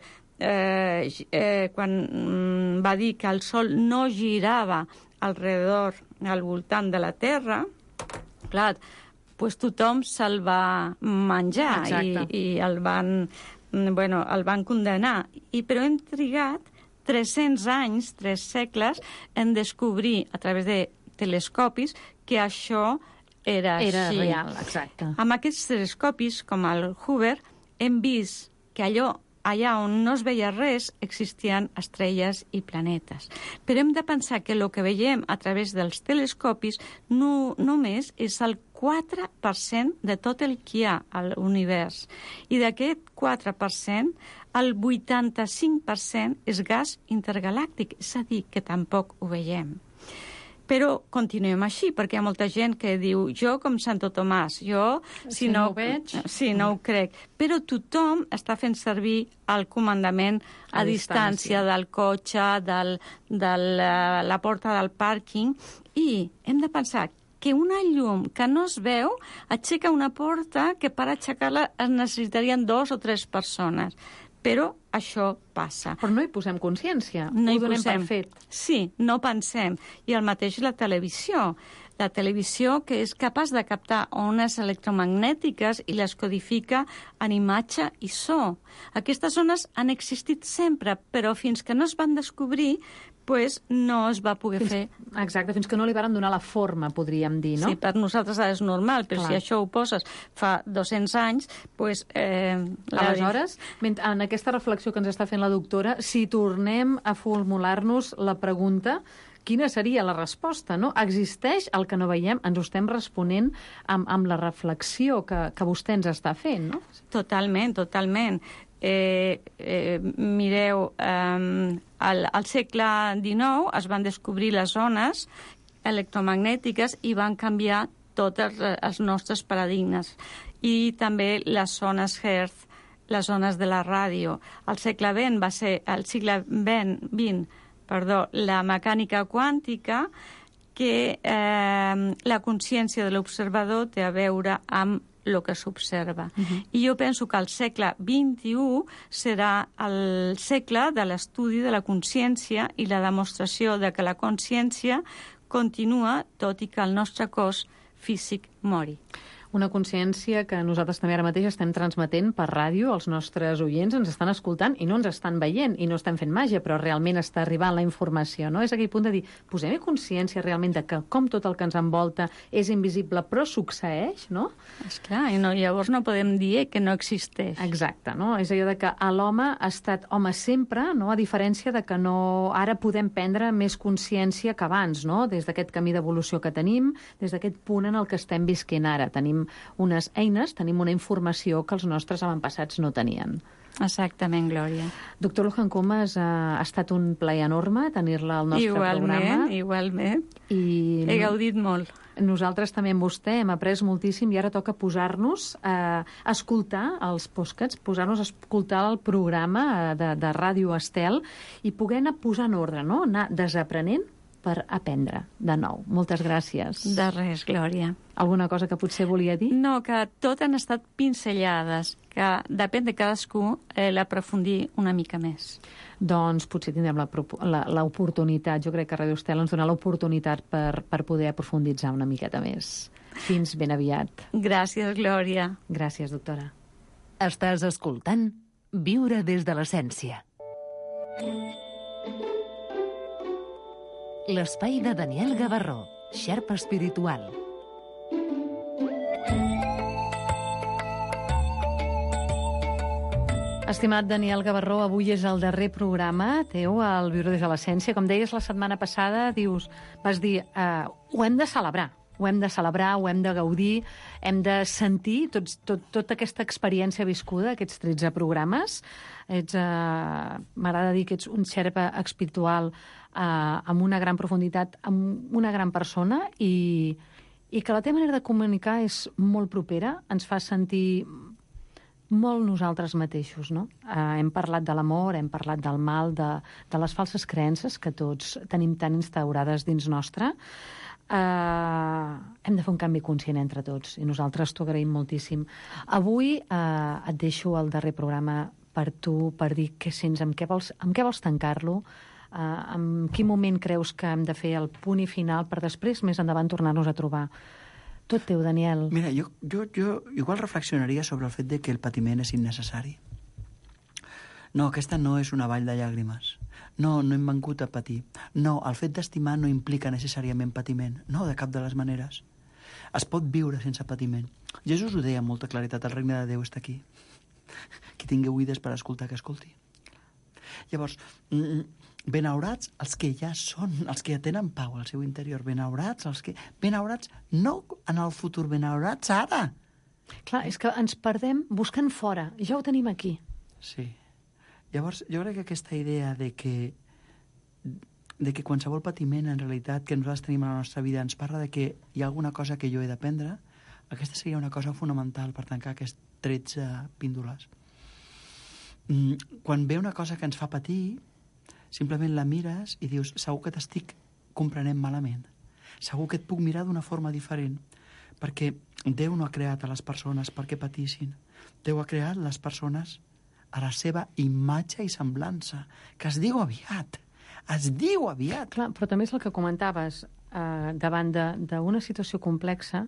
no girava al voltant de la Terra, clar, pues tothom se'l va menjar i el van condenar. Però hem trigat 300 anys, 3 segles, en descobrir a través de telescopis que això era així. Era real, exacte. Amb aquests telescopis, com el Hubble, hem vist que allà on no es veia res, existien estrelles i planetes. Però hem de pensar que el que veiem a través dels telescopis només és el 4% de tot el que hi ha a l'univers. I d'aquest 4%, el 85% és gas intergalàctic, és a dir, que tampoc ho veiem. Però continuem així, perquè hi ha molta gent que diu jo com Santo Tomàs, si no ho veig, no ho crec. Però tothom està fent servir el comandament a distància del cotxe, de la porta del pàrquing, i hem de pensar que una llum que no es veu aixeca una porta que per aixecar-la es necessitarien 2 o 3 persones. Però això passa. Però no hi posem consciència, ho donem per fet. Sí, no pensem. I el mateix la televisió. La televisió que és capaç de captar ones electromagnètiques i les codifica en imatge i so. Aquestes ones han existit sempre, però fins que no es van descobrir, no es va poder fer. Exacte, fins que no li varen donar la forma, podríem dir, no? Sí, per nosaltres és normal, però si això ho poses fa 200 anys, Aleshores, en aquesta reflexió que ens està fent la doctora, si tornem a formular-nos la pregunta, quina seria la resposta, no? Existeix el que no veiem? Ens ho estem responent amb la reflexió que vostè ens està fent, no? Totalment, totalment. Mireu, al segle XIX es van descobrir les ones electromagnètiques i van canviar tots els nostres paradigmes. I també les ones Hertz, les ones de la ràdio. Al segle XX va ser, al segle XX, la mecànica quàntica, que la consciència de l'observador té a veure amb el que s'observa. I jo penso que el segle XXI serà el segle de l'estudi de la consciència i la demostració de que la consciència continua tot i que el nostre cos físic mori. Una consciència que nosaltres també ara mateix estem transmetent per ràdio, els nostres oients ens estan escoltant i no ens estan veient i no estem fent màgia, però realment està arribant la informació, no? És aquell punt de dir, posem-hi consciència realment de que com tot el que ens envolta és invisible però succeeix, no? Esclar, i no, llavors no podem dir que no existeix. Exacte, no? És allò de que l'home ha estat home sempre, no? A diferència de que no... ara podem prendre més consciència que abans, no? Des d'aquest camí d'evolució que tenim, des d'aquest punt en el que estem visquent ara. Tenim unes eines, tenim una informació que els nostres avantpassats no tenien. Exactament, Glòria. Doctor Luján Comas, ha estat un plaer enorme tenir-la al nostre programa. Igualment. I he gaudit molt. Nosaltres també amb vostè hem après moltíssim i ara toca posar-nos a escoltar els podcasts, posar-nos a escoltar el programa de Ràdio Estel i poder anar posant ordre, no? Anar desaprenent per aprendre de nou. Moltes gràcies. De res, Glòria. Alguna cosa que potser volia dir? No, que tot han estat pinzellades, que depèn de cadascú l'aprofundir una mica més. Doncs potser tindrem l'oportunitat, jo crec que Radio Estel ens dona l'oportunitat per poder aprofunditzar una miqueta més. Fins ben aviat. Gràcies, Glòria. Gràcies, doctora. Estàs escoltant Viure des de l'essència. L'espai de Daniel Gavarró, xerpa espiritual. Estimat Daniel Gavarró, avui és el darrer programa teu al Viure des de l'essència. Com deies la setmana passada, vas dir, ho hem de celebrar. Ho hem de celebrar, ho hem de gaudir, hem de sentir tota aquesta experiència viscuda, aquests 13 programes. M'agrada dir que ets un xerpa espiritual amb una gran profunditat, amb una gran persona i que la teva manera de comunicar és molt propera, ens fa sentir molt nosaltres mateixos, no? Hem parlat de l'amor, hem parlat del mal, de les falses creences que tots tenim tan instaurades dins nostre. Hem de fer un canvi conscient entre tots i nosaltres t'ho agraïm moltíssim. Avui et deixo el darrer programa per tu, per dir què sents, amb què vols tancar-lo, en quin moment creus que hem de fer el punt i final per després, més endavant, tornar-nos a trobar. Tot teu, Daniel. Mira, jo igual reflexionaria sobre el fet de que el patiment és innecessari. No, aquesta no és una vall de llàgrimes. No hem vengut a patir. No, el fet d'estimar no implica necessàriament patiment. No, de cap de les maneres. Es pot viure sense patiment. Jesús ho deia amb molta claritat, el regne de Déu està aquí. Qui tingui oïdes per escoltar, que escolti. Llavors, benaurats els que ja són, els que ja tenen pau al seu interior. Benaurats no en el futur, benaurats ara. Clar, és que ens perdem buscant fora. Ja ho tenim aquí. Sí. Llavors, jo crec que aquesta idea de que qualsevol patiment, en realitat, que nosaltres tenim a la nostra vida, ens parla de que hi ha alguna cosa que jo he d'aprendre, aquesta seria una cosa fonamental per tancar aquests 13 píndoles. Quan ve una cosa que ens fa patir, simplement la mires i dius, segur que t'estic comprenent malament. Segur que et puc mirar d'una forma diferent, perquè Déu no ha creat a les persones perquè patissin. Déu ha creat les persones a la seva imatge i semblança, que es diu aviat. Es diu aviat. Clar, però també és el que comentaves, davant d'una situació complexa,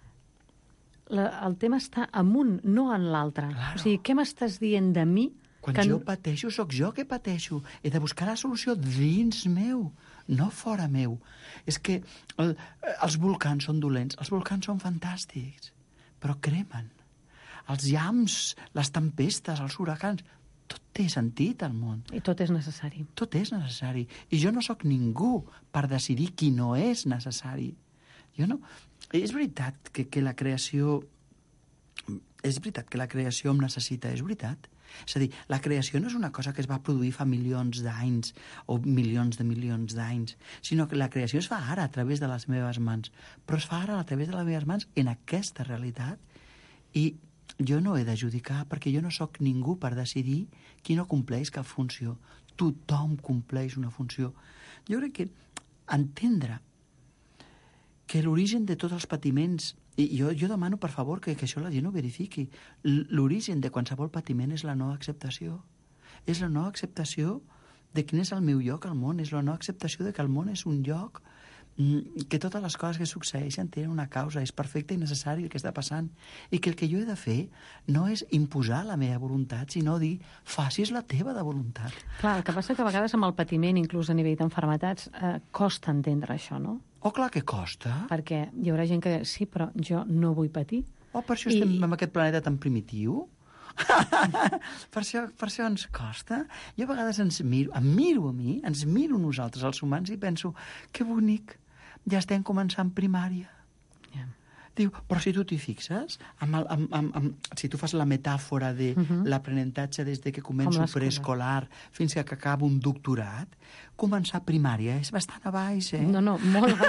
el tema està en un, no en l'altre. Claro. O sigui, què m'estàs dient de mi? Quan jo pateixo, sóc jo que pateixo. He de buscar la solució dins meu, no fora meu. És que els volcans són dolents, els volcans són fantàstics, però cremen. Els llamps, les tempestes, els huracans, tot té sentit al món. I tot és necessari. Tot és necessari. I jo no sóc ningú per decidir qui no és necessari. Jo no... És veritat que la creació... És veritat que la creació em necessita, és veritat. És a dir, la creació no és una cosa que es va produir fa milions d'anys o milions d'anys, sinó que la creació es fa ara a través de les meves mans. Però es fa ara a través de les meves mans en aquesta realitat. I jo no he d'adjudicar perquè jo no sóc ningú per decidir qui no compleix cap funció. Tothom compleix una funció. Jo crec que entendre que l'origen de tots els patiments I jo demano, per favor, que això la gent ho verifiqui. L'origen de qualsevol patiment és la no acceptació. És la no acceptació de quin és el meu lloc al món, és la no acceptació de que el món és un lloc que totes les coses que succeeixen tenen una causa, és perfecte i necessari el que està passant, i que el que jo he de fer no és imposar la meva voluntat, sinó dir, facis la teva de voluntat. Clar, el que passa que a vegades amb el patiment, inclús a nivell d'enfermetats, costa entendre això, no? Oh, clar que costa. Perquè hi haurà gent que sí, però jo no vull patir. Oh, per això estem en aquest planeta tan primitiu? per això ens costa. Jo a vegades em miro nosaltres, els humans, i penso, que bonic, ja estem començant primària. Yeah. Diu, però si tu t'hi fixes, si tu fas la metàfora de l'aprenentatge des de que començo preescolar fins que acabo un doctorat, començar primària és bastant a baix, eh? No, molt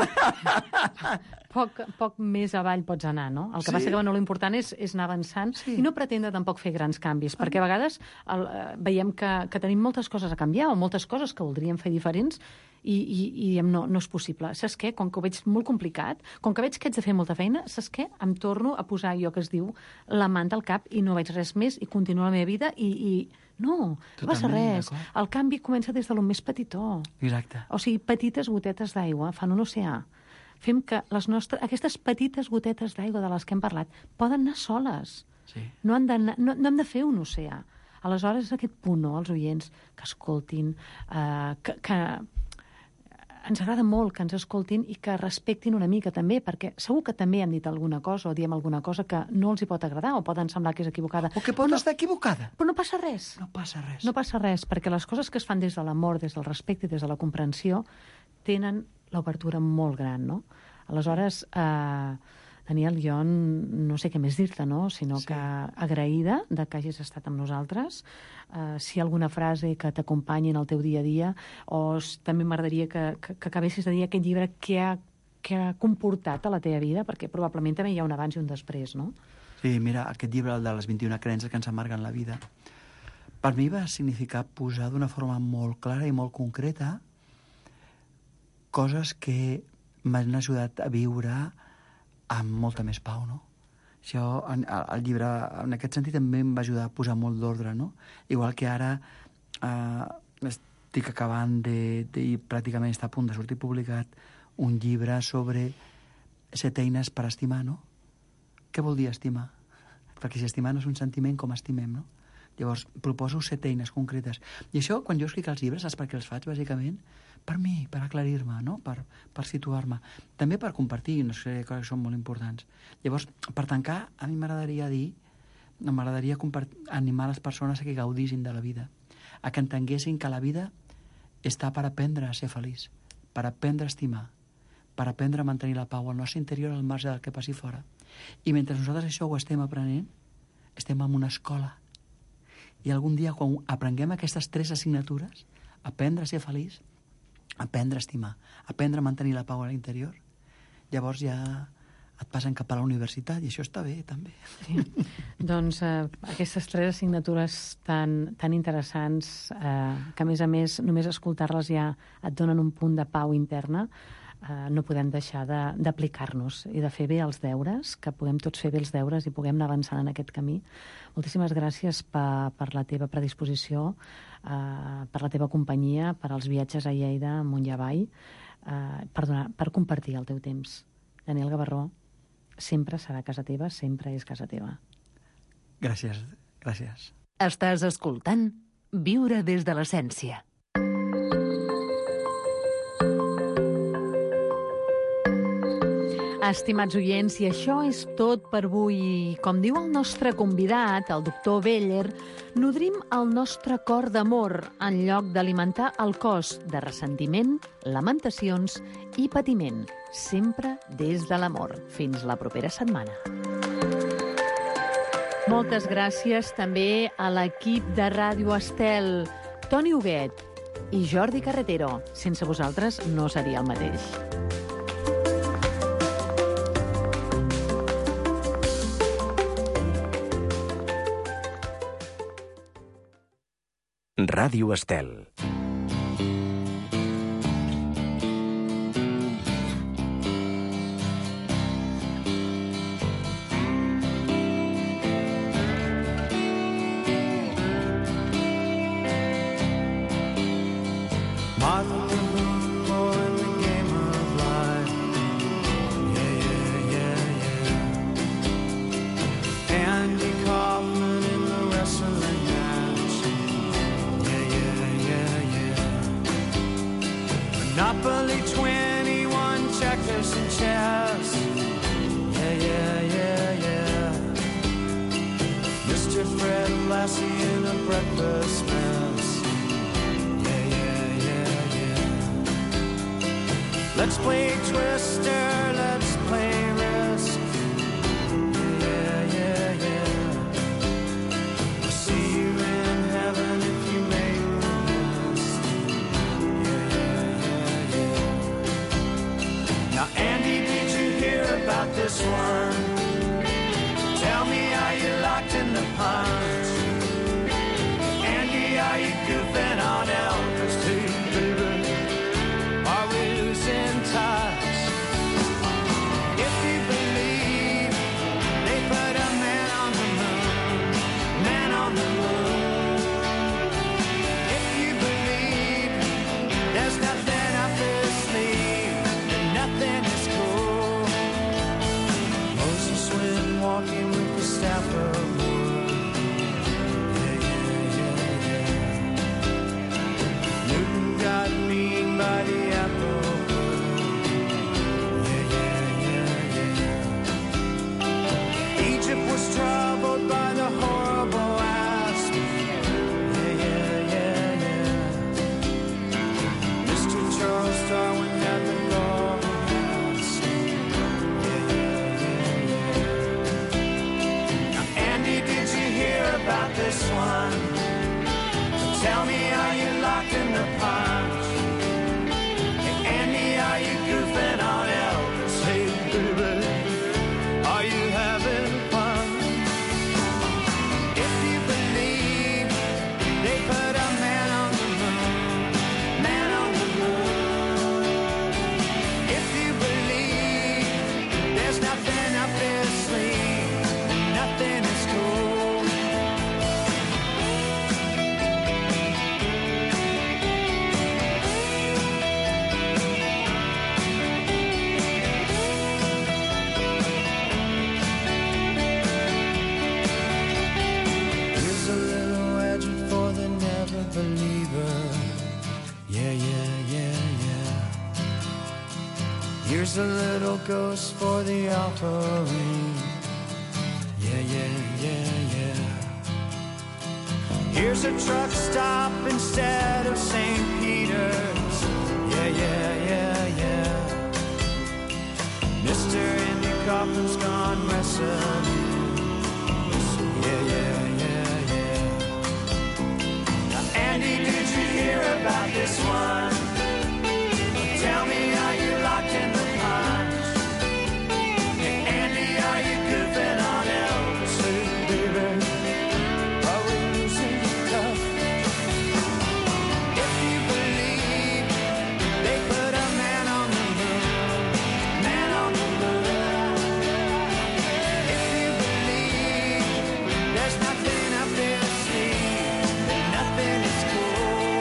poc més avall pots anar, no? El que passa que l'important és anar avançant i no pretendre tampoc fer grans canvis, perquè a vegades veiem que tenim moltes coses a canviar o moltes coses que voldríem fer diferents i diem, no és possible. Saps què? Com que ho veig molt complicat, com que veig que haig de fer molta feina, saps què? Em torno a posar allò que es diu la manta al cap i no veig res més i continuo la meva vida i no passa res. El canvi comença des de lo més petitó. Exacte. O sigui, petites gotetes d'aigua fan un oceà. Fem que aquestes petites gotetes d'aigua de les que hem parlat poden anar soles. Sí. No hem de fer un oceà. Aleshores, és aquest punt, no?, els oients que escoltin, que ens agrada molt que ens escoltin i que respectin una mica també, perquè segur que també hem dit alguna cosa o diem alguna cosa que no els hi pot agradar o poden semblar que és equivocada. O que pot estar equivocada. Però no passa res. No passa res. No passa res, perquè les coses que es fan des de l'amor, des del respecte i des de la comprensió tenen l'obertura molt gran, no? Aleshores, Daniel, jo no sé què més dir-te, no? Sinó que agraïda de que hagis estat amb nosaltres. Si hi ha alguna frase que t'acompanyi en el teu dia a dia, o també m'agradaria que acabessis de dir aquest llibre que ha comportat a la teva vida, perquè probablement també hi ha un abans i un després, no? Sí, mira, aquest llibre, el de les 21 creences que ens amarguen la vida, per mi va significar posar d'una forma molt clara i molt concreta coses que m'han ajudat a viure amb molta més pau, no? Això, el llibre, en aquest sentit, també em va ajudar a posar molt d'ordre, no? Igual que ara estic acabant i pràcticament està a punt de sortir publicat un llibre sobre 7 eines per estimar, no? Què vol dir estimar? Perquè si estimar no és un sentiment, com estimem, no? Llavors, proposo 7 eines concretes. I això, quan jo escric els llibres, saps per què els faig, bàsicament? Per mi, per aclarir-me, no? Per situar-me. També per compartir, no sé, coses que són molt importants. Llavors, per tancar, a mi m'agradaria animar les persones a que gaudissin de la vida, a que entenguessin que la vida està per aprendre a ser feliç, per aprendre a estimar, per aprendre a mantenir la pau al nostre interior al marge del que passi fora. I mentre nosaltres això ho estem aprenent, estem en una escola. I algun dia, quan aprenguem aquestes 3 assignatures, aprendre a ser feliç, aprendre a estimar, aprendre a mantenir la pau a l'interior, llavors ja et passen cap a la universitat, i això està bé, també. Sí. Doncs aquestes 3 assignatures tan interessants, que a més, només escoltar-les ja et donen un punt de pau interna, no podem deixar d'aplicar-nos i de fer bé els deures, que puguem tots fer bé els deures i puguem anar avançant en aquest camí. Moltíssimes gràcies per la teva predisposició, per la teva companyia, per als viatges a Lleida, a Amunt i avall, per compartir el teu temps. Daniel Gavarró, sempre serà casa teva, sempre és casa teva. Gràcies, gràcies. Estàs escoltant Viure des de l'essència. Estimats oients, i això és tot per avui. Com diu el nostre convidat, el doctor Beller, nodrim el nostre cor d'amor en lloc d'alimentar el cos de ressentiment, lamentacions i patiment, sempre des de l'amor. Fins la propera setmana. Moltes gràcies també a l'equip de Ràdio Estel, Toni Huguet i Jordi Carretero. Sense vosaltres no seria el mateix. Ràdio Estel. Monopoly, 21, checkers and chess. Yeah. Mr. Fred Lassie in a breakfast mess. Yeah. Let's play Twister, let's play Risk. Yeah. I'll see you in heaven if you make the list. Yeah. Now, Andy, did you hear about this one? Tell me, are you locked in the punch? Andy, are you goofing on Elvis too, baby? Are we losing touch? If you believe they put a man on the moon, man on the moon. If you believe there's nothing up his sleeve, and nothing is cool. Moses went walking with the staff of wood. Yeah. Newton got mean by the apple. Yeah. Egypt was troubled by the horrible asp. Yeah. Mr. Charles Darwin had the golden ask. Yeah. Andy, did you hear about this one? Tell me, are you locked in the punch? Hey, Andy, are you goofing on Elvis? Hey, baby, are you having fun? If you believe they put a man on the moon, man on the moon. If you believe there's nothing up his sleeve, nothing is cool. Here's a little legend for the never believer. Yeah. Here's a little ghost for the offering. Yeah. Here's a truck stop instead of St. Peter's. Yeah. Mr. Andy Kaufman's gone wrestling. Yeah. Now, Andy, did you hear about this one? Tell me, are you locked in the punch? Hey, Andy, are you goofing on Elvis? Hey, baby, are we losing touch? If you believe they put a man on the moon, man on the moon. If you believe there's nothing up their sleeve, then nothing is cool.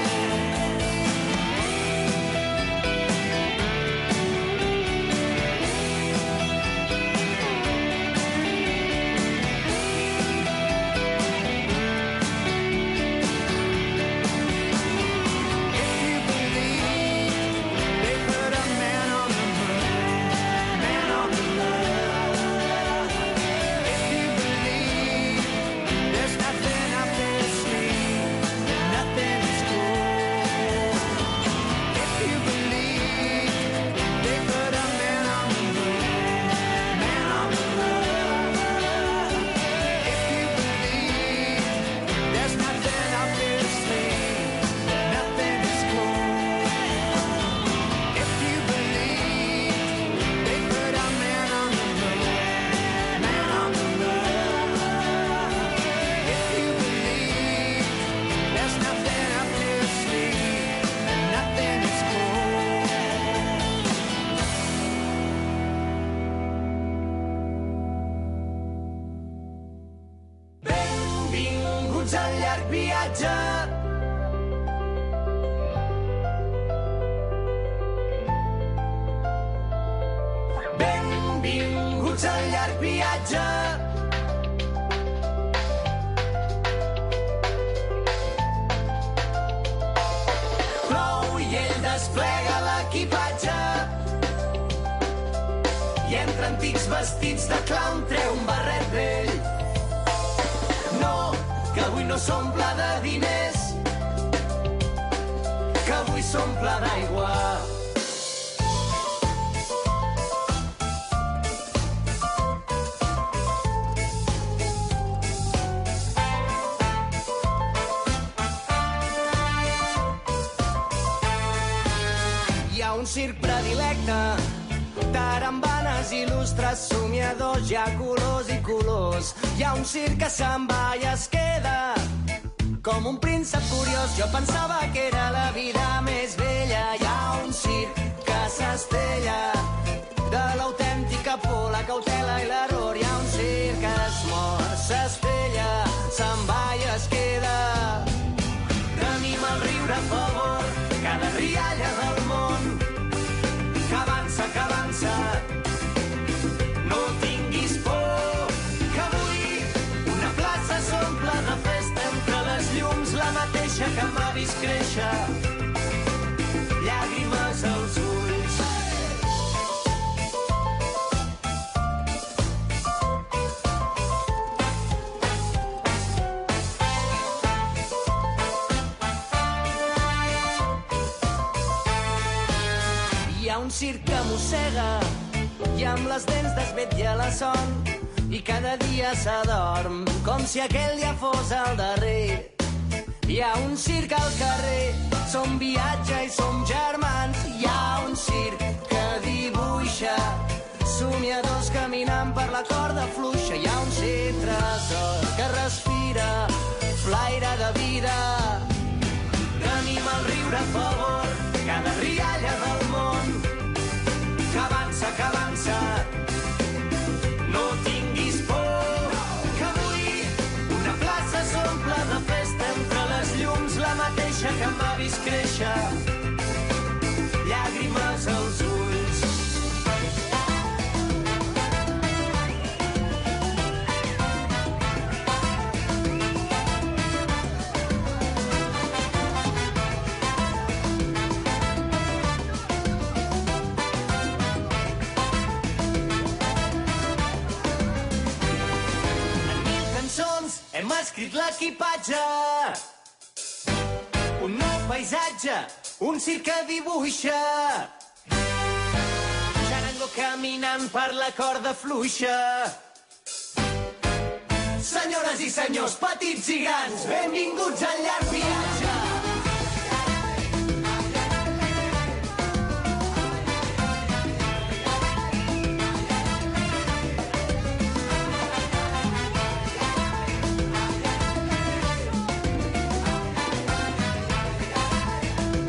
If you believe they put a man on the moon, man on the moon. If you believe there's nothing up their sleeve, then nothing is cool. If you believe they put a man on the moon, man on the moon. If you believe there's nothing up their sleeve, then nothing is cool. If you believe they put a man on the moon, man on the moon. If you believe there's nothing up their sleeve, then nothing is cool. Benvinguts al llarg viatge. Benvinguts al llarg viatge. Plou i ell de desplega l'equipatge i entre antics vestits de clown treu un barret vell. No, que avui no s'omple de diners, que avui s'omple d'aigua. Hi ha un circ predilecte, tarambanes, il·lustres, somiadors, hi ha colors i colors. Hi ha un circ que se'n va i es queda com un príncep curiós. Jo pensava que era la vida més bella. Hi ha un circ que s'estella de l'autèntica por, la cautela i l'error. Hi ha un circ que es mor, s'estella, se'n va i es queda. Tenim el riure a favor, cada rialla del món que avança, que avança. No tinguis por, que avui una plaça s'omple de festa entre les llums, la mateixa que m'ha vist créixer, llàgrimes als ulls. Hi ha un circ que mossega i amb les dents desvetlla la son i cada dia s'adorm com si aquell dia fos el darrer. Hi ha un circ al carrer, som viatge i som germans. Hi ha un circ que dibuixa somiadors caminant per la corda fluixa. Hi ha un circ tresor que respira flaire de vida. Tenim el riure a favor, cada rialla del món que avança, que avança. No tinguis por, que avui una plaça s'omple de festa entre les llums, la mateixa que m'ha vist créixer, llàgrimes als ulls. Hem escrit l'equipatge, un nou paisatge, un circ que dibuixa, xarango caminant per la corda fluixa. Senyores i senyors, petits i grans, benvinguts al llarg viatge.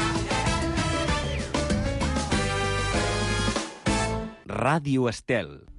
Ràdio Estel.